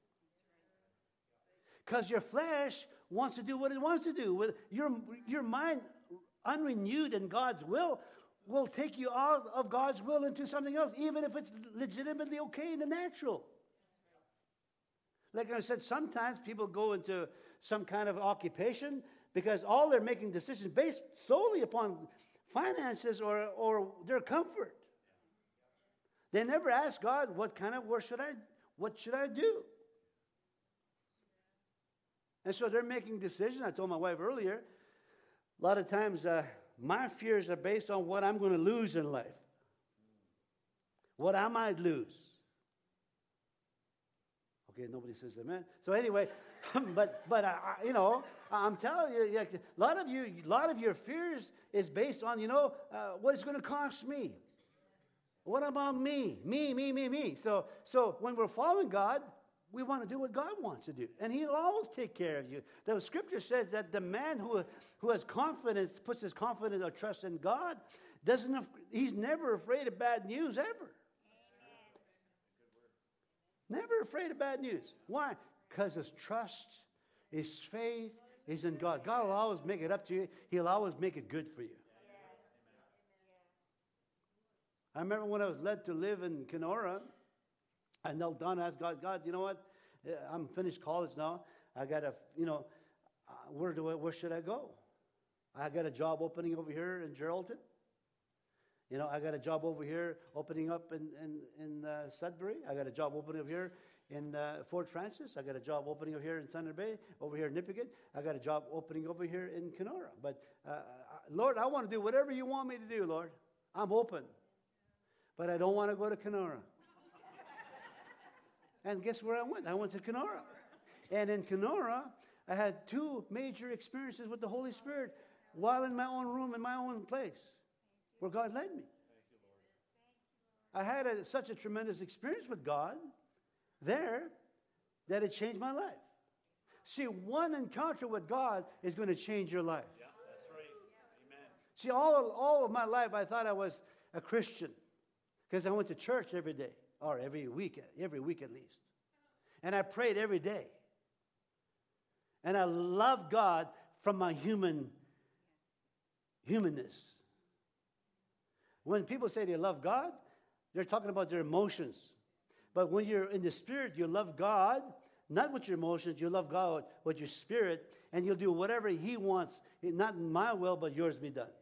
Because your flesh wants to do what it wants to do. With your, your mind unrenewed in God's will will take you out of God's will into something else, even if it's legitimately okay in the natural. Like I said, sometimes people go into some kind of occupation because all they're making decisions based solely upon finances or, or their comfort. They never ask God, what kind of work should I, what should I do? And so they're making decisions. I told my wife earlier, a lot of times uh, my fears are based on what I'm going to lose in life. What I might lose. Okay, nobody says amen. So anyway, but but I, I, you know, I'm telling you, a lot of you, a lot of your fears is based on, you know, uh, what it's going to cost me. What about me? Me, me, me, me. So so when we're following God, we want to do what God wants to do, and He'll always take care of you. The Scripture says that the man who who has confidence, puts his confidence or trust in God, doesn't. He's never afraid of bad news ever. Never afraid of bad news. Why? Because his trust, his faith is in God. God will always make it up to you. He'll always make it good for you. I remember when I was led to live in Kenora, I knelt down and asked God, God, you know what? I'm finished college now. I got to, you know, uh, where do I, where should I go? I got a job opening over here in Geraldton. You know, I got a job over here opening up in, in, in uh, Sudbury. I got a job opening over here in uh, Fort Francis. I got a job opening over here in Thunder Bay, over here in Nipigon. I got a job opening over here in Kenora. But, uh, Lord, I want to do whatever you want me to do, Lord. I'm open. But I don't want to go to Kenora. And guess where I went? I went to Kenora. And in Kenora, I had two major experiences with the Holy Spirit while in my own room, in my own place, where God led me. I had a, such a tremendous experience with God there that it changed my life. See, one encounter with God is going to change your life. Yeah, that's right. Amen. See, all of, all of my life, I thought I was a Christian because I went to church every day, or every week, every week at least. And I prayed every day. And I loved God from my human humanness. When people say they love God, they're talking about their emotions. But when you're in the Spirit, you love God, not with your emotions, you love God with your spirit, and you'll do whatever He wants not my will, but yours be done.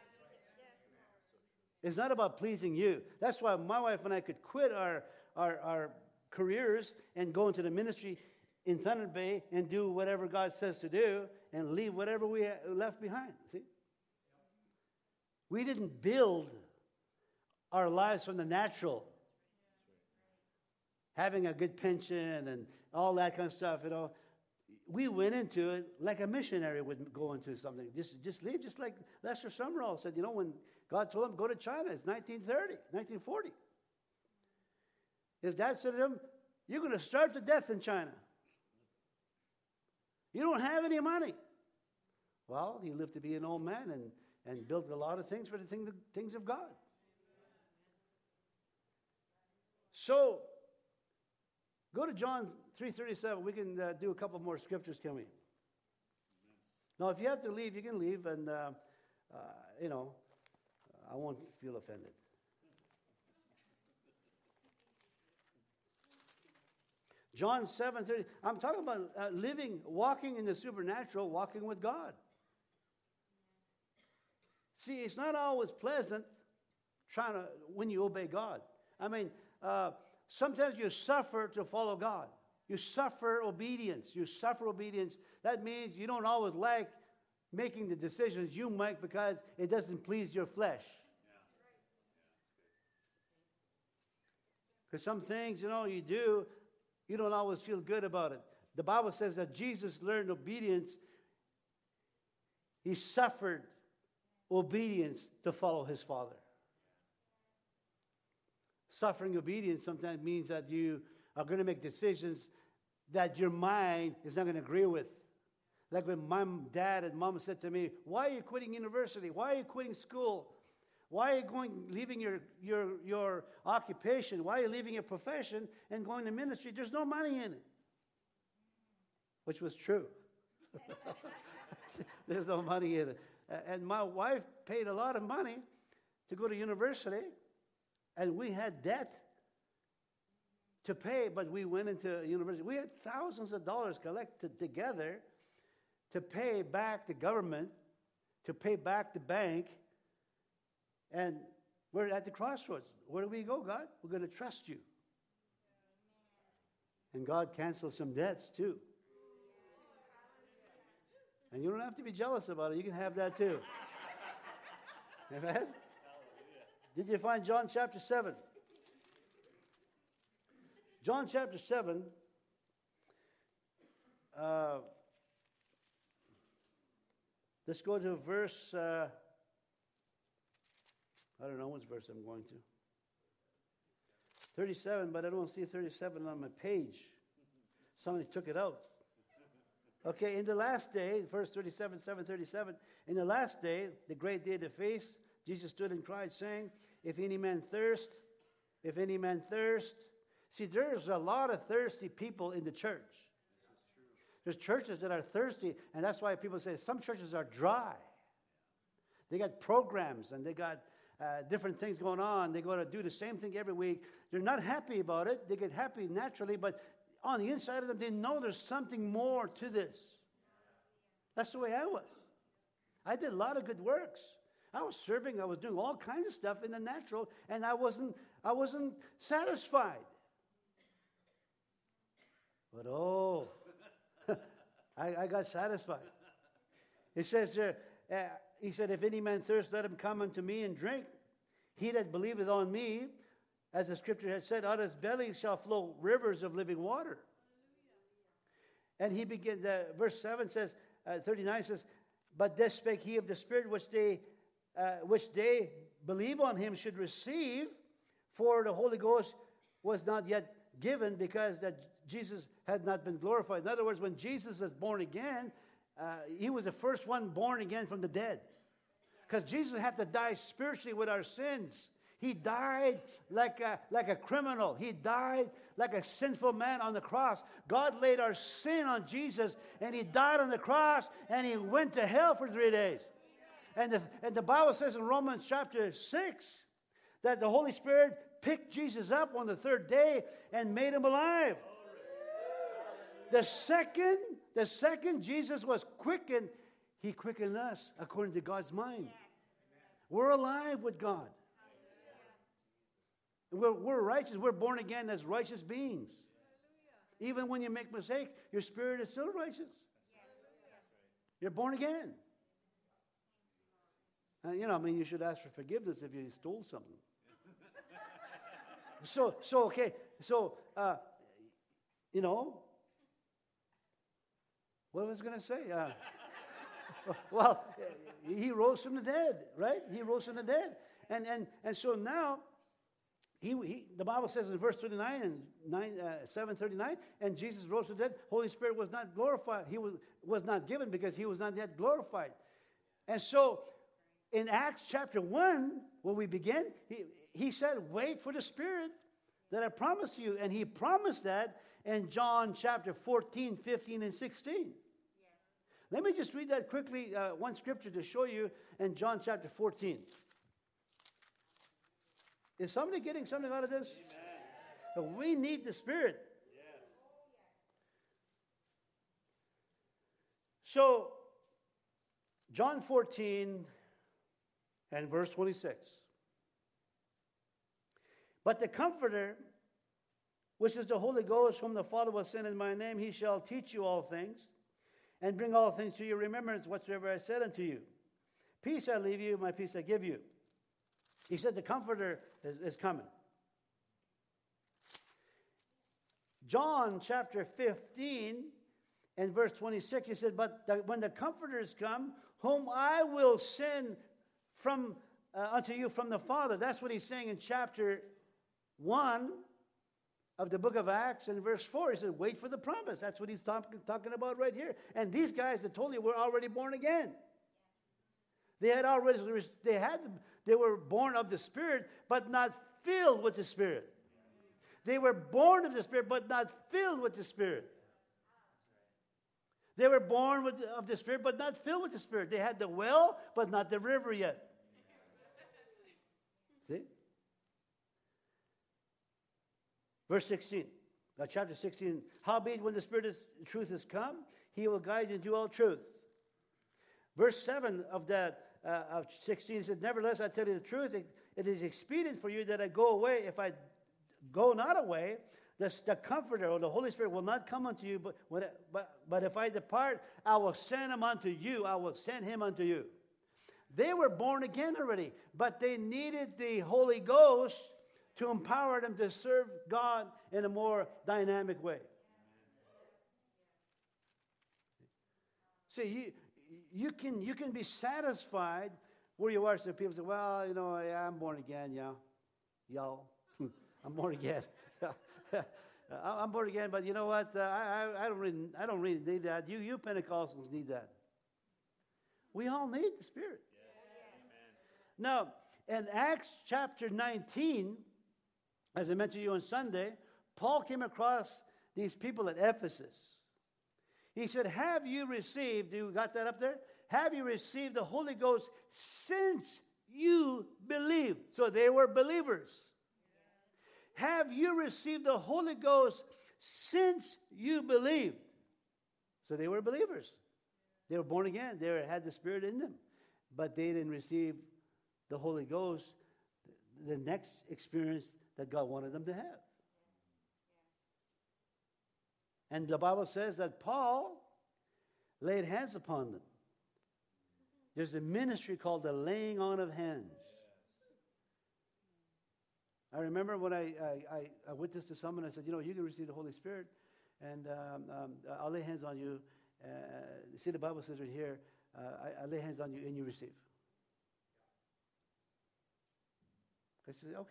It's not about pleasing you. That's why my wife and I could quit our, our, our careers and go into the ministry in Thunder Bay and do whatever God says to do and leave whatever we left behind. See? We didn't build our lives from the natural. Having a good pension and all that kind of stuff, you know. We went into it like a missionary would go into something. Just, just leave, just like Lester Summerall said, you know, when God told him, go to China, it's nineteen thirty, nineteen forty. His dad said to him, you're going to starve to death in China. You don't have any money. Well, he lived to be an old man and, and built a lot of things for the thing, the things of God. So, go to John three thirty-seven. We can uh, do a couple more scriptures, can we? Now, if you have to leave, you can leave, and, uh, uh, you know, I won't feel offended. John seven thirty. I'm talking about uh, living, walking in the supernatural, walking with God. See, it's not always pleasant trying to, when you obey God. I mean, uh, sometimes you suffer to follow God. You suffer obedience. You suffer obedience. That means you don't always like making the decisions you make because it doesn't please your flesh. Because some things, you know, you do, you don't always feel good about it. The Bible says that Jesus learned obedience. He suffered obedience to follow his Father. Suffering obedience sometimes means that you are going to make decisions that your mind is not going to agree with. Like when my dad and mom said to me, why are you quitting university? Why are you quitting school? Why are you going, leaving your, your, your occupation? Why are you leaving your profession and going to ministry? There's no money in it. Which was true. There's no money in it. And my wife paid a lot of money to go to university. And we had debt to pay, but we went into university. We had thousands of dollars collected together to pay back the government, to pay back the bank. And we're at the crossroads. Where do we go, God? We're going to trust you. And God canceled some debts too. And you don't have to be jealous about it. You can have that too. Amen? Did you find John chapter seven? John chapter seven. Uh, let's go to verse... Uh, I don't know which verse I'm going to. thirty-seven, but I don't see thirty-seven on my page. Somebody took it out. Okay, in the last day, verse thirty-seven, seven thirty-seven, in the last day, the great day of the feast, Jesus stood and cried, saying, if any man thirst, if any man thirst. See, there's a lot of thirsty people in the church. There's churches that are thirsty, and that's why people say some churches are dry. They got programs, and they got Uh, different things going on. They go to do the same thing every week. They're not happy about it. They get happy naturally, but on the inside of them, they know there's something more to this. That's the way I was. I did a lot of good works. I was serving. I was doing all kinds of stuff in the natural, and I wasn't. I wasn't satisfied. But oh, I, I got satisfied. It says there. Uh, He said, if any man thirst, let him come unto me and drink. He that believeth on me, as the scripture has said, out of his belly shall flow rivers of living water. And he begins, uh, verse seven says, uh, thirty-nine says, but this spake he of the Spirit which they, uh, which they believe on him should receive, for the Holy Ghost was not yet given, because that Jesus had not been glorified. In other words, when Jesus was born again, Uh, he was the first one born again from the dead. Because Jesus had to die spiritually with our sins. He died like a, like a criminal. He died like a sinful man on the cross. God laid our sin on Jesus, and he died on the cross, and he went to hell for three days. And the, and the Bible says in Romans chapter six that the Holy Spirit picked Jesus up on the third day and made him alive. The second, the second Jesus was quickened, He quickened us according to God's mind. We're alive with God. We're, we're righteous. We're born again as righteous beings. Even when you make mistakes, your spirit is still righteous. You're born again. Uh, you know, I mean, you should ask for forgiveness if you stole something. so, so okay, so, uh, you know, what was I going to say? Uh, well, he rose from the dead, right? He rose from the dead. And, and, and so now, He, he, the Bible says in verse thirty-nine and nine, uh, seven thirty-nine, and Jesus rose from the dead. Holy Spirit was not glorified. He was, was not given because he was not yet glorified. And so in Acts chapter one, when we begin, he, he said, wait for the Spirit that I promised you. And he promised that in John chapter fourteen, fifteen, and sixteen. Yes. Let me just read that quickly, uh, one scripture to show you in John chapter fourteen. Is somebody getting something out of this? Amen. So we need the Spirit. Yes. So, John fourteen and verse twenty-six. But the Comforter, which is the Holy Ghost, whom the Father will send in my name, he shall teach you all things, and bring all things to your remembrance whatsoever I said unto you. Peace I leave you, my peace I give you. He said the Comforter is, is coming. John chapter fifteen and verse twenty-six, he said, but the, when the Comforters come, whom I will send from uh, unto you from the Father. That's what he's saying in chapter one of the book of Acts and verse four. He said, wait for the promise. That's what he's talk, talking about right here. And these guys that told you were already born again. They had already, they had, they were born of the Spirit, but not filled with the Spirit. They were born of the Spirit, but not filled with the Spirit. They were born with, of the Spirit, but not filled with the Spirit. They had the well, but not the river yet. See? Verse sixteen, uh, chapter sixteen. Howbeit, when the Spirit of truth is come, he will guide you into all truth. Verse seven of that uh, of sixteen says, nevertheless, I tell you the truth, it, it is expedient for you that I go away. If I go not away, the, the Comforter or the Holy Spirit will not come unto you. But, but, but if I depart, I will send him unto you. I will send him unto you. They were born again already, but they needed the Holy Ghost to empower them to serve God in a more dynamic way. See, you, you can you can be satisfied where you are. So people say, well, you know, yeah, I'm born again, yeah. Y'all, I'm born again. I'm born again, but you know what? Uh, I, I don't really I don't really need that. You you Pentecostals need that. We all need the Spirit. Yes. Now, in Acts chapter nineteen, as I mentioned to you on Sunday, Paul came across these people at Ephesus. He said, have you received, you got that up there? Have you received the Holy Ghost since you believed? So they were believers. Have you received the Holy Ghost since you believed? So they were believers. They were born again. They had the Spirit in them. But they didn't receive the Holy Ghost, the next experience that God wanted them to have. And the Bible says that Paul laid hands upon them. There's a ministry called the laying on of hands. I remember when I, I, I witnessed to someone, I said, you know, you can receive the Holy Spirit, and um, um, I'll lay hands on you. Uh, see, the Bible says right here, uh, I, I lay hands on you and you receive. I said, okay.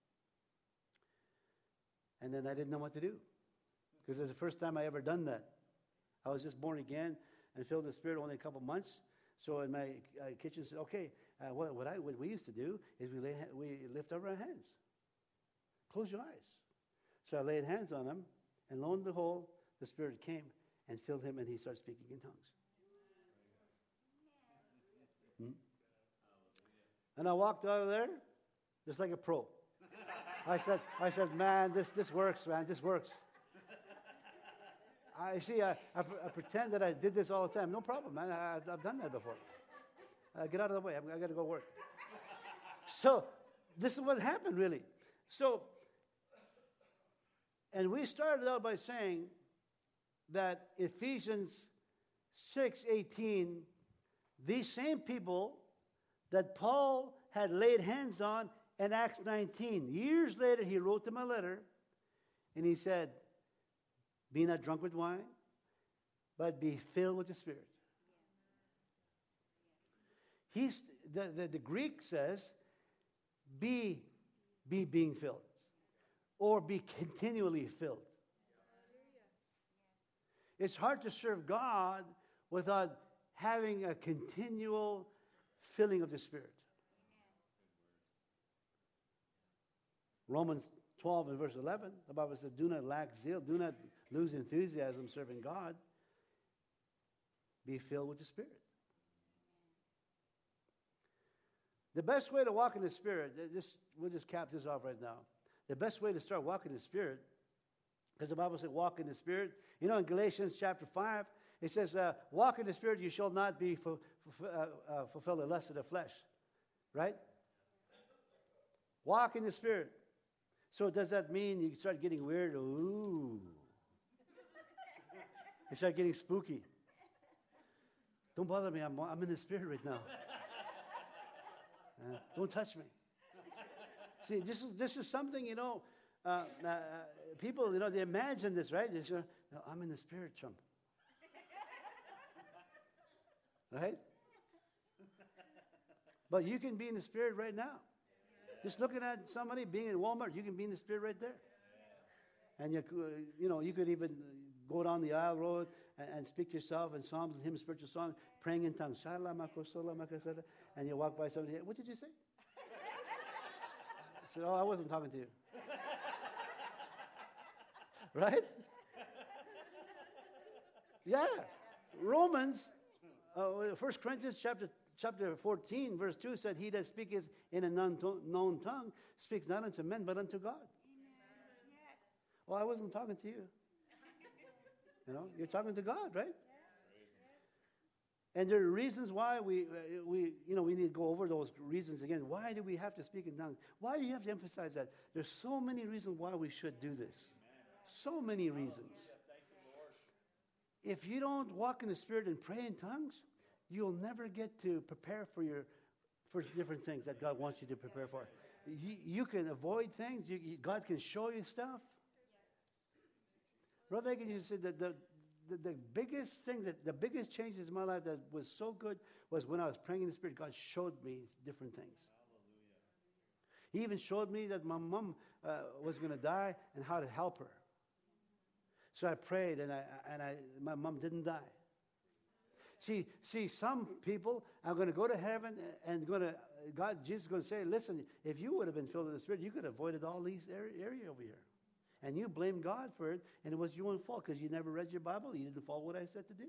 And then I didn't know what to do, because it was the first time I ever done that. I was just born again and filled with the Spirit only a couple months. So in my uh, kitchen said, okay, uh, what, what, I, what we used to do is we, lay, we lift up our hands. Close your eyes. So I laid hands on him, and lo and behold, the Spirit came and filled him, and he started speaking in tongues. Hmm? And I walked out of there just like a pro. I said, I said, man, this, this works, man, this works. I see, I, I, I pretend that I did this all the time. No problem, man. I, I've, I've done that before. Uh, get out of the way. I, I got to go work. So this is what happened, really. So, and we started out by saying that Ephesians six eighteen, these same people that Paul had laid hands on in Acts nineteen, years later he wrote them a letter, and he said, be not drunk with wine, but be filled with the Spirit. He's, the, the, the Greek says, be, be being filled, or be continually filled. It's hard to serve God without having a continual filling of the Spirit. Romans twelve and verse eleven, the Bible says, do not lack zeal, do not lose enthusiasm serving God. Be filled with the Spirit. The best way to walk in the Spirit, this, we'll just cap this off right now. The best way to start walking in the Spirit, because the Bible says walk in the Spirit. You know, in Galatians chapter five, it says, uh, walk in the Spirit, you shall not be fu- fu- uh, uh, fulfill the lust of the flesh. Right? Walk in the Spirit. So does that mean you start getting weird? Ooh. You start getting spooky. Don't bother me. I'm, I'm in the Spirit right now. Uh, don't touch me. See, this is this is something, you know, uh, uh, people, you know, they imagine this, right? They say, no, I'm in the Spirit, chump. Right? But you can be in the Spirit right now. Just looking at somebody being in Walmart, you can be in the Spirit right there. And, you, you know, you could even go down the aisle road and, and speak to yourself in psalms and hymns, spiritual song, praying in tongues. And you walk by somebody, what did you say? I said, oh, I wasn't talking to you. Right? Yeah. Romans, uh, First Corinthians chapter Chapter fourteen, verse two said, he that speaketh in an unknown tongue speaks not unto men, but unto God. Yes. Well, I wasn't talking to you. You know, you're talking to God, right? And there are reasons why we, we, you know, we need to go over those reasons again. Why do we have to speak in tongues? Why do you have to emphasize that? There's so many reasons why we should do this. So many reasons. If you don't walk in the Spirit and pray in tongues, you'll never get to prepare for your for different things that God wants you to prepare for. You, you can avoid things. You, you, God can show you stuff. Brother Aiken, you said that the, the, the biggest thing, that the biggest changes in my life that was so good was when I was praying in the Spirit, God showed me different things. Hallelujah. He even showed me that my mom uh, was going to die and how to help her. So I prayed, and I and I my mom didn't die. See, see, some people are going to go to heaven and going to, God, Jesus is going to say, listen, if you would have been filled with the Spirit, you could have avoided all these area, area over here. And you blame God for it, and it was your own fault because you never read your Bible. You didn't follow what I said to do.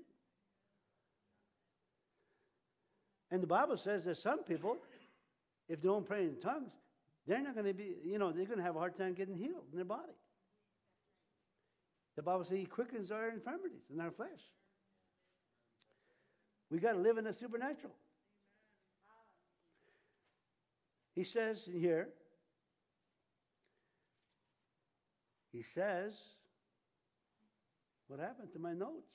And the Bible says that some people, if they don't pray in tongues, they're not going to be, you know, they're going to have a hard time getting healed in their body. The Bible says he quickens our infirmities in our flesh. We got to live in the supernatural. He says in here, he says, what happened to my notes?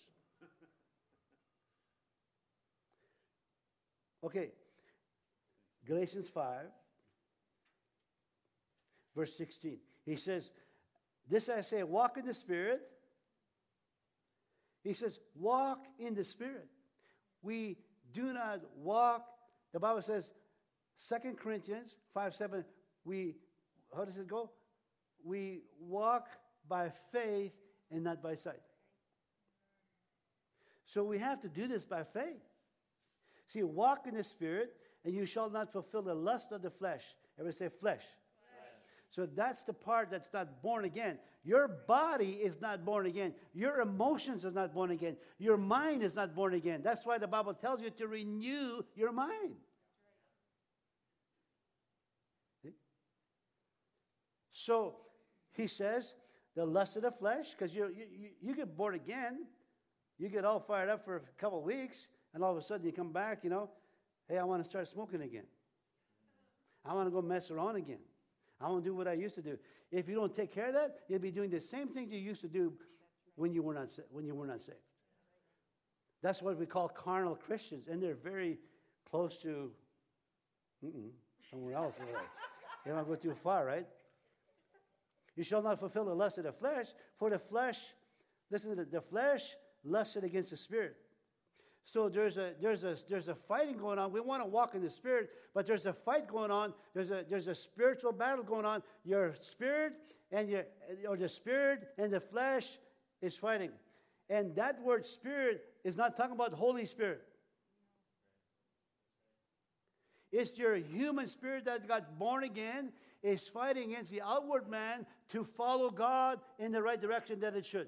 Okay, Galatians five, verse sixteen. He says, this I say, walk in the Spirit. He says, walk in the Spirit. We do not walk, the Bible says, Second Corinthians five seven, we, how does it go? We walk by faith and not by sight. So we have to do this by faith. See, walk in the Spirit, and you shall not fulfill the lust of the flesh. Everybody say flesh. So that's the part that's not born again. Your body is not born again. Your emotions are not born again. Your mind is not born again. That's why the Bible tells you to renew your mind. See? So he says the lust of the flesh, because you, you, you get born again. You get all fired up for a couple of weeks, and all of a sudden you come back, you know, hey, I want to start smoking again. I want to go mess around again. I want to do what I used to do. If you don't take care of that, you'll be doing the same things you used to do when you were not, when you were not saved. That's what we call carnal Christians, and they're very close to mm-mm, somewhere else. They don't go too far, right? You shall not fulfill the lust of the flesh, for the flesh, listen to the, the flesh lusted against the spirit. So there's a there's a there's a fighting going on. We want to walk in the spirit, but there's a fight going on. There's a there's a spiritual battle going on. Your spirit and your or the spirit and the flesh is fighting. And that word spirit is not talking about the Holy Spirit. It's your human spirit that got born again, is fighting against the outward man to follow God in the right direction that it should.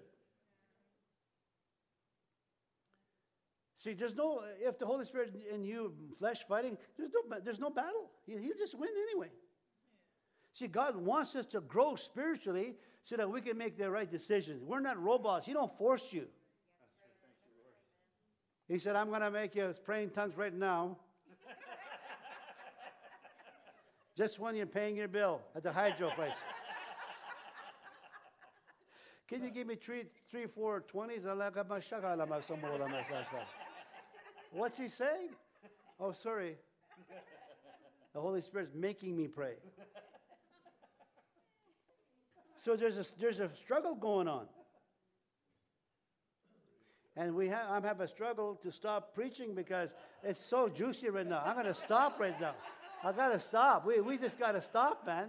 See, there's no, if the Holy Spirit in you, flesh fighting, there's no, there's no battle. He'll just win anyway. See, God wants us to grow spiritually so that we can make the right decisions. We're not robots. He don't force you. He said, I'm going to make you pray in tongues right now. Just when you're paying your bill at the hydro place. Can you give me three, three, four twenties? What's he saying? Oh, sorry. The Holy Spirit's making me pray. So there's a, there's a struggle going on. And we have, I'm having a struggle to stop preaching because it's so juicy right now. I'm going to stop right now. I got to stop. We, we just got to stop, man.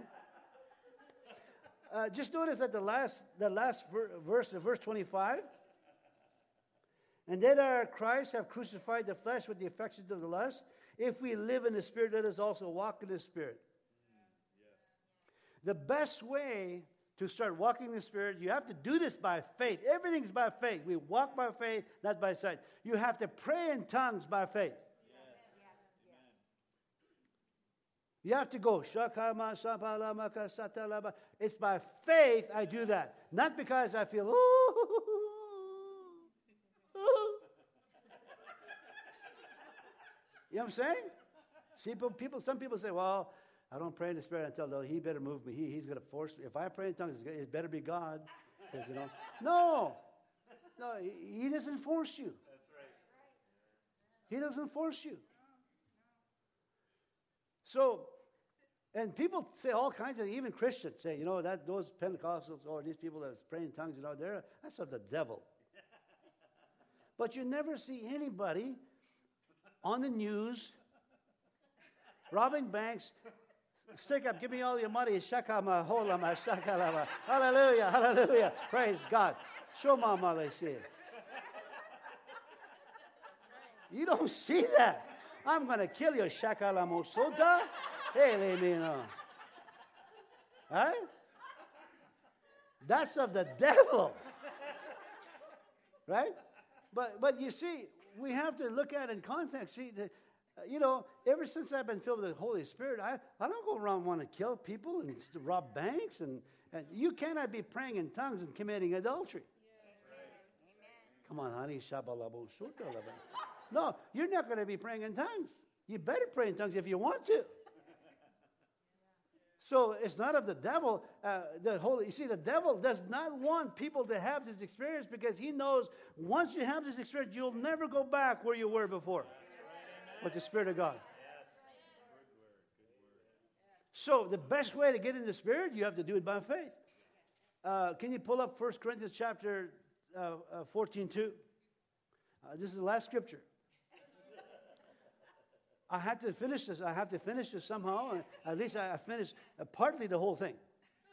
Uh, just notice that the last, the last ver- verse, verse twenty-five. And then our Christ have crucified the flesh with the affections of the lust. If we live in the Spirit, let us also walk in the Spirit. Mm, yes. The best way to start walking in the Spirit, you have to do this by faith. Everything's by faith. We walk by faith, not by sight. You have to pray in tongues by faith. You have to go. It's by faith I do that. Not because I feel, ooh, ooh. You know what I'm saying? See, people, some people say, well, I don't pray in the Spirit until though he better move me. He, he's going to force me. If I pray in tongues, it better be God. You know? No. No, he, he doesn't force you. That's right. He doesn't force you. So, and people say all kinds of, even Christians say, you know, that those Pentecostals or these people that pray in tongues, you know, they're, that's of the devil. But you never see anybody on the news robbing banks. Stick up, give me all your money. Shakama, holama, shakalama. Hallelujah, hallelujah. Praise God. Shoma malesi. You don't see that. I'm going to kill you, shakalamo sota. Hey, let me know. Huh? That's of the devil. Right? But but you see, we have to look at it in context. See, the, uh, you know, ever since I've been filled with the Holy Spirit, I, I don't go around wanting to kill people and to rob banks. And, and you cannot be praying in tongues and committing adultery. Yes. Come on, honey. No, you're not going to be praying in tongues. You better pray in tongues if you want to. So it's not of the devil. Uh, the Holy, you see, the devil does not want people to have this experience because he knows once you have this experience, you'll never go back where you were before with the Spirit of God. So the best way to get in the Spirit, you have to do it by faith. Uh, can you pull up First Corinthians chapter uh, uh, fourteen two? Uh, this is the last scripture. I had to finish this. I have to finish this somehow. At least I finished uh, partly the whole thing.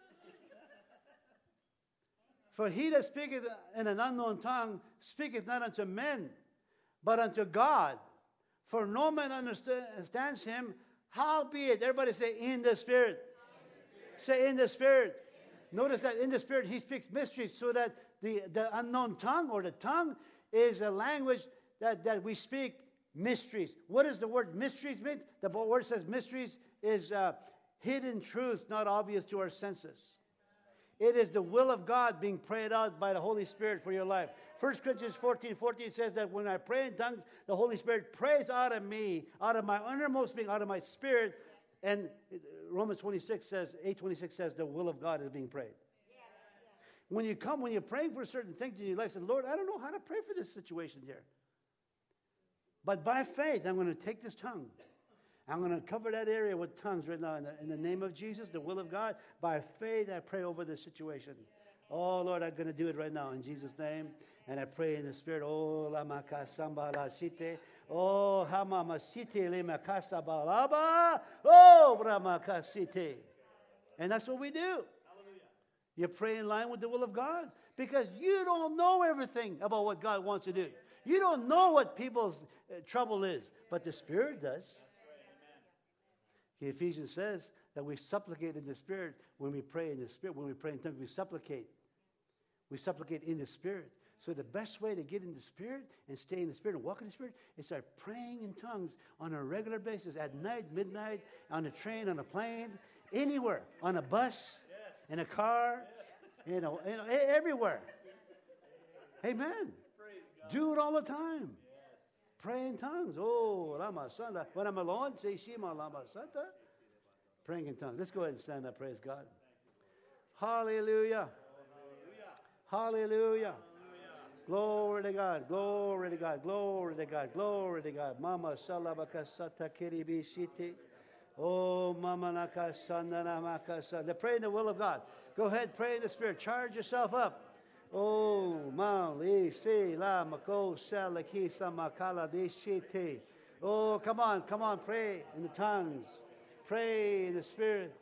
For he that speaketh in an unknown tongue speaketh not unto men, but unto God. For no man understands him. Howbeit, everybody say, in the Spirit. In the Spirit. Say, in the Spirit. In the Notice that in the Spirit he speaks mysteries, so that the, the unknown tongue or the tongue is a language that, that we speak. Mysteries. What does the word mysteries mean? The word says mysteries is uh, hidden truth, not obvious to our senses. It is the will of God being prayed out by the Holy Spirit for your life. First Corinthians fourteen fourteen says that when I pray in tongues, the Holy Spirit prays out of me, out of my innermost being, out of my spirit. And Romans twenty-six says, eight twenty-six says the will of God is being prayed. When you come, when you're praying for certain things in your life, say, Lord, I don't know how to pray for this situation here. But by faith, I'm going to take this tongue. I'm going to cover that area with tongues right now in the, in the name of Jesus, the will of God. By faith, I pray over this situation. Oh, Lord, I'm going to do it right now in Jesus' name. And I pray in the Spirit. Oh, la makasamba la shite. Oh, hamama site le makasa balaba. Oh, bramakasite. And that's what we do. You pray in line with the will of God because you don't know everything about what God wants to do. You don't know what people's uh, trouble is, but the Spirit does. Right, Ephesians says that we supplicate in the Spirit when we pray in the Spirit. When we pray in tongues, we supplicate. We supplicate in the Spirit. So the best way to get in the Spirit and stay in the Spirit and walk in the Spirit is start praying in tongues on a regular basis, at night, midnight, on a train, on a plane, anywhere, on a bus, in a car, you know, you know, everywhere. Amen. Do it all the time. Pray in tongues. Oh, Lama Santa. When I'm alone, say Shema Lama Santa. Praying in tongues. Let's go ahead and stand up. Praise God. Hallelujah. Hallelujah. Glory to God. Glory to God. Glory to God. Glory to God. Mama Salabaka Sata Kiribi Shiti. Oh, Mama Naka Sandana Makasa. They're praying the will of God. Go ahead, pray in the Spirit. Charge yourself up. Oh, ma li si la mako salaki samakala de shite. Oh, come on, come on, pray in the tongues. Pray in the Spirit.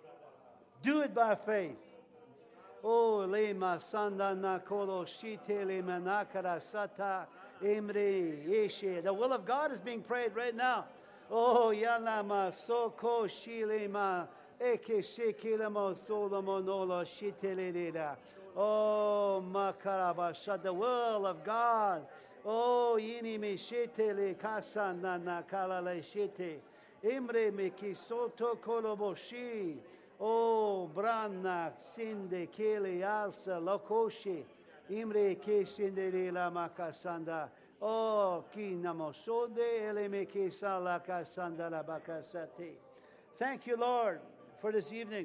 Do it by faith. Oh, le ma sandana kolo shite le manakara sata imri yeshe. The will of God is being prayed right now. Oh, yanama soko shilema eke shekilamo solomon nolo shiteleda. Oh, makarabasha, the will of God. Oh, yini me shetele kasana na kalale shete. Imre me kisoto koloboshi. Oh, brana sinde kele alsa lokoshi. Imre ke sinde la makasanda. Oh, kinamosode ele me kesala kasanda la bakasati. Thank you, Lord, for this evening.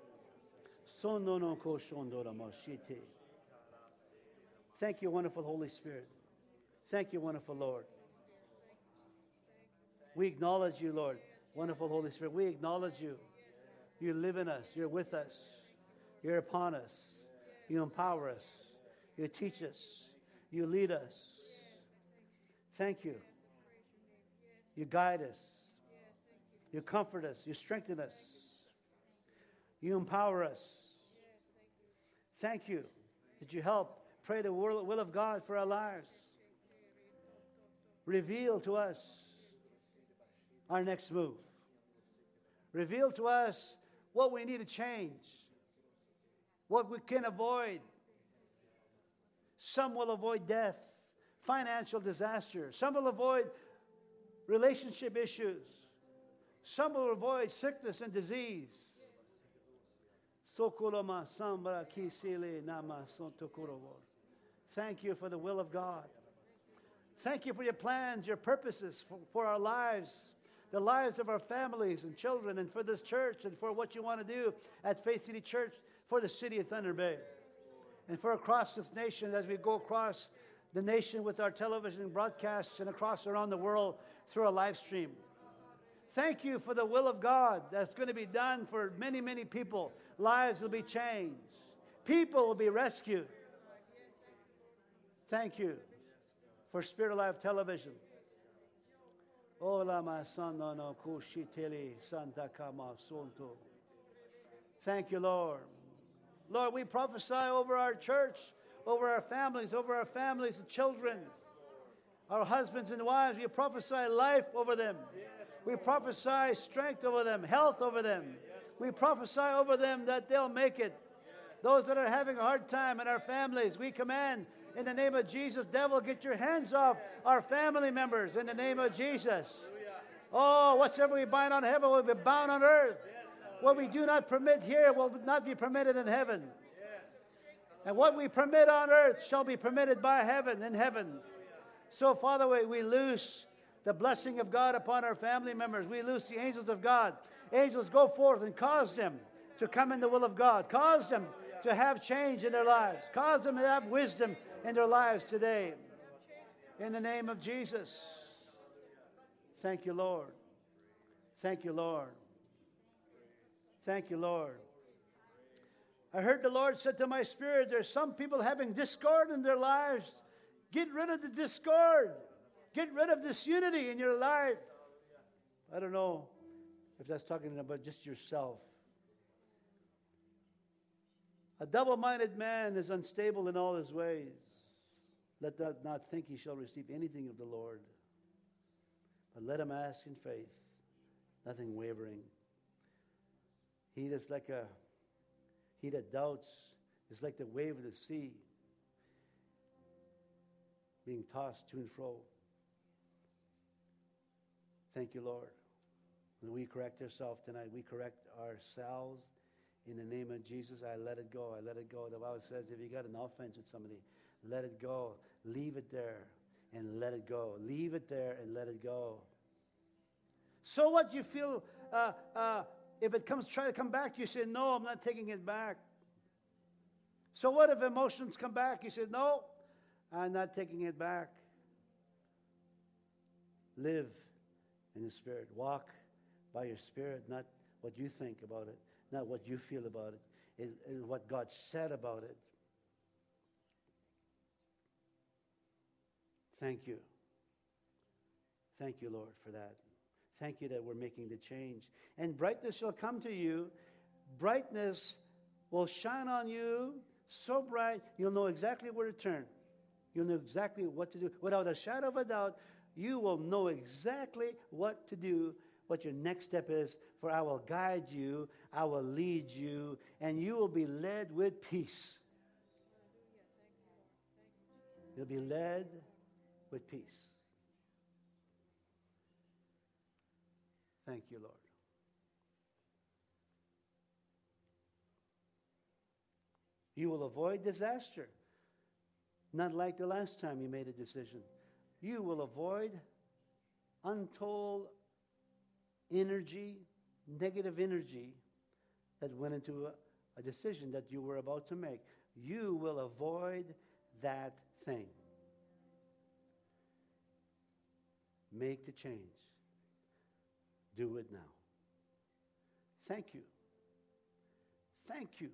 Thank you, wonderful Holy Spirit. Thank you, wonderful Lord. We acknowledge you, Lord, wonderful Holy Spirit. We acknowledge you. You live in us. You're with us. You're upon us. You empower us. You teach us. You lead us. Thank you. You guide us. You comfort us. You strengthen us. You empower us. Thank you that you help pray the will of God for our lives. Reveal to us our next move. Reveal to us what we need to change, what we can avoid. Some will avoid death, financial disaster. Some will avoid relationship issues. Some will avoid sickness and disease. Thank you for the will of God. Thank you for your plans, your purposes for, for our lives, the lives of our families and children, and for this church, and for what you want to do at Faith City Church for the city of Thunder Bay. And for across this nation as we go across the nation with our television broadcasts and across around the world through a live stream. Thank you for the will of God that's going to be done for many, many people. Lives will be changed. People will be rescued. Thank you for Spirit Alive Television. Thank you, Lord. Lord, we prophesy over our church, over our families, over our families and children, our husbands and wives. We prophesy life over them. We prophesy strength over them, health over them. We prophesy over them that they'll make it. Those that are having a hard time in our families, we command in the name of Jesus, devil, get your hands off our family members in the name of Jesus. Oh, whatsoever we bind on heaven will be bound on earth. What we do not permit here will not be permitted in heaven. And what we permit on earth shall be permitted by heaven in heaven. So, Father, we, we loose the blessing of God upon our family members. We loose the angels of God. Angels, go forth and cause them to come in the will of God. Cause them to have change in their lives. Cause them to have wisdom in their lives today. In the name of Jesus. Thank you, Lord. Thank you, Lord. Thank you, Lord. I heard the Lord said to my spirit, there's some people having discord in their lives. Get rid of the discord. Get rid of disunity in your life. I don't know if that's talking about just yourself. A double-minded man is unstable in all his ways. Let that not think he shall receive anything of the Lord. But let him ask in faith, nothing wavering. He that's like a, he that doubts is like the wave of the sea, being tossed to and fro. Thank you, Lord. When we correct ourselves tonight, we correct ourselves. In the name of Jesus, I let it go. I let it go. The Bible says if you got an offense with somebody, let it go. Leave it there and let it go. Leave it there and let it go. So what you feel, uh, uh, if it comes, try to come back, you say, no, I'm not taking it back. So what if emotions come back? You say, no, I'm not taking it back. Live in the Spirit. Walk by your Spirit, not what you think about it, not what you feel about it, is, is what God said about it. Thank you. Thank you, Lord, for that. Thank you that we're making the change. And brightness shall come to you. Brightness will shine on you so bright, you'll know exactly where to turn. You'll know exactly what to do. Without a shadow of a doubt, you will know exactly what to do, what your next step is, for I will guide you, I will lead you, and you will be led with peace. You'll be led with peace. Thank you, Lord. You will avoid disaster, not like the last time you made a decision. You will avoid untold energy, negative energy that went into a, a decision that you were about to make. You will avoid that thing. Make the change. Do it now. Thank you. Thank you.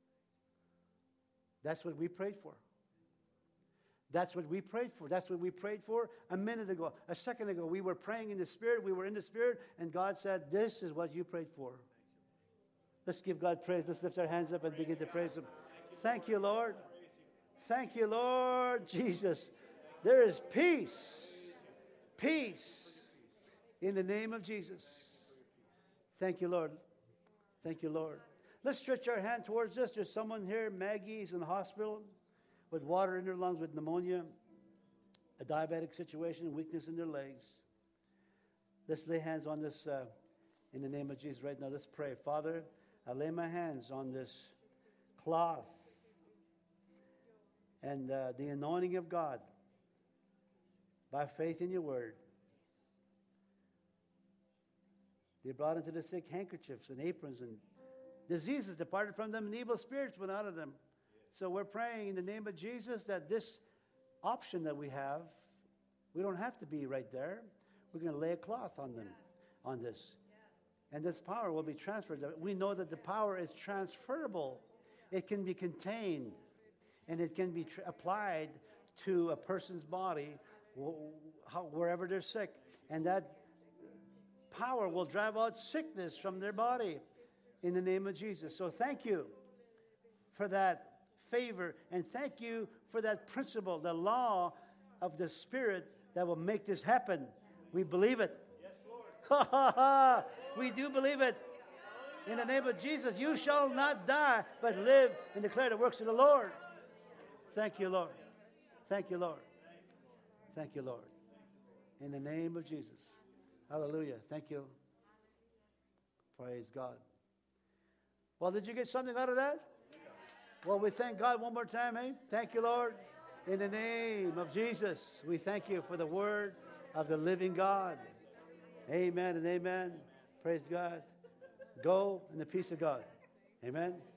That's what we prayed for. That's what we prayed for. That's what we prayed for a minute ago. A second ago, we were praying in the Spirit. We were in the Spirit, and God said, this is what you prayed for. Let's give God praise. Let's lift our hands up and begin to praise Him. Thank you, Lord. Thank you, Lord Jesus. There is peace. Peace. In the name of Jesus. Thank you, Lord. Thank you, Lord. Let's stretch our hand towards this. There's someone here, Maggie, is in the hospital with water in their lungs, with pneumonia, a diabetic situation, weakness in their legs. Let's lay hands on this uh, in the name of Jesus right now. Let's pray. Father, I lay my hands on this cloth and uh, the anointing of God by faith in your word. They brought into the sick handkerchiefs and aprons, and diseases departed from them, and evil spirits went out of them. So we're praying in the name of Jesus that this option that we have, we don't have to be right there. We're going to lay a cloth on them, on this. And this power will be transferred. We know that the power is transferable. It can be contained, and it can be tr- applied to a person's body wh- how, wherever they're sick. And that power will drive out sickness from their body in the name of Jesus. So thank you for that favor, and thank you for that principle, the law of the Spirit that will make this happen. We believe it. Yes, Lord. Ha ha ha! We do believe it. In the name of Jesus, you shall not die, but live and declare the works of the Lord. Thank you, Lord. Thank you, Lord. Thank you, Lord. In the name of Jesus. Hallelujah. Thank you. Praise God. Well, did you get something out of that? Well, we thank God one more time, eh? Thank you, Lord. In the name of Jesus, we thank you for the word of the living God. Amen and amen. Praise God. Go in the peace of God. Amen.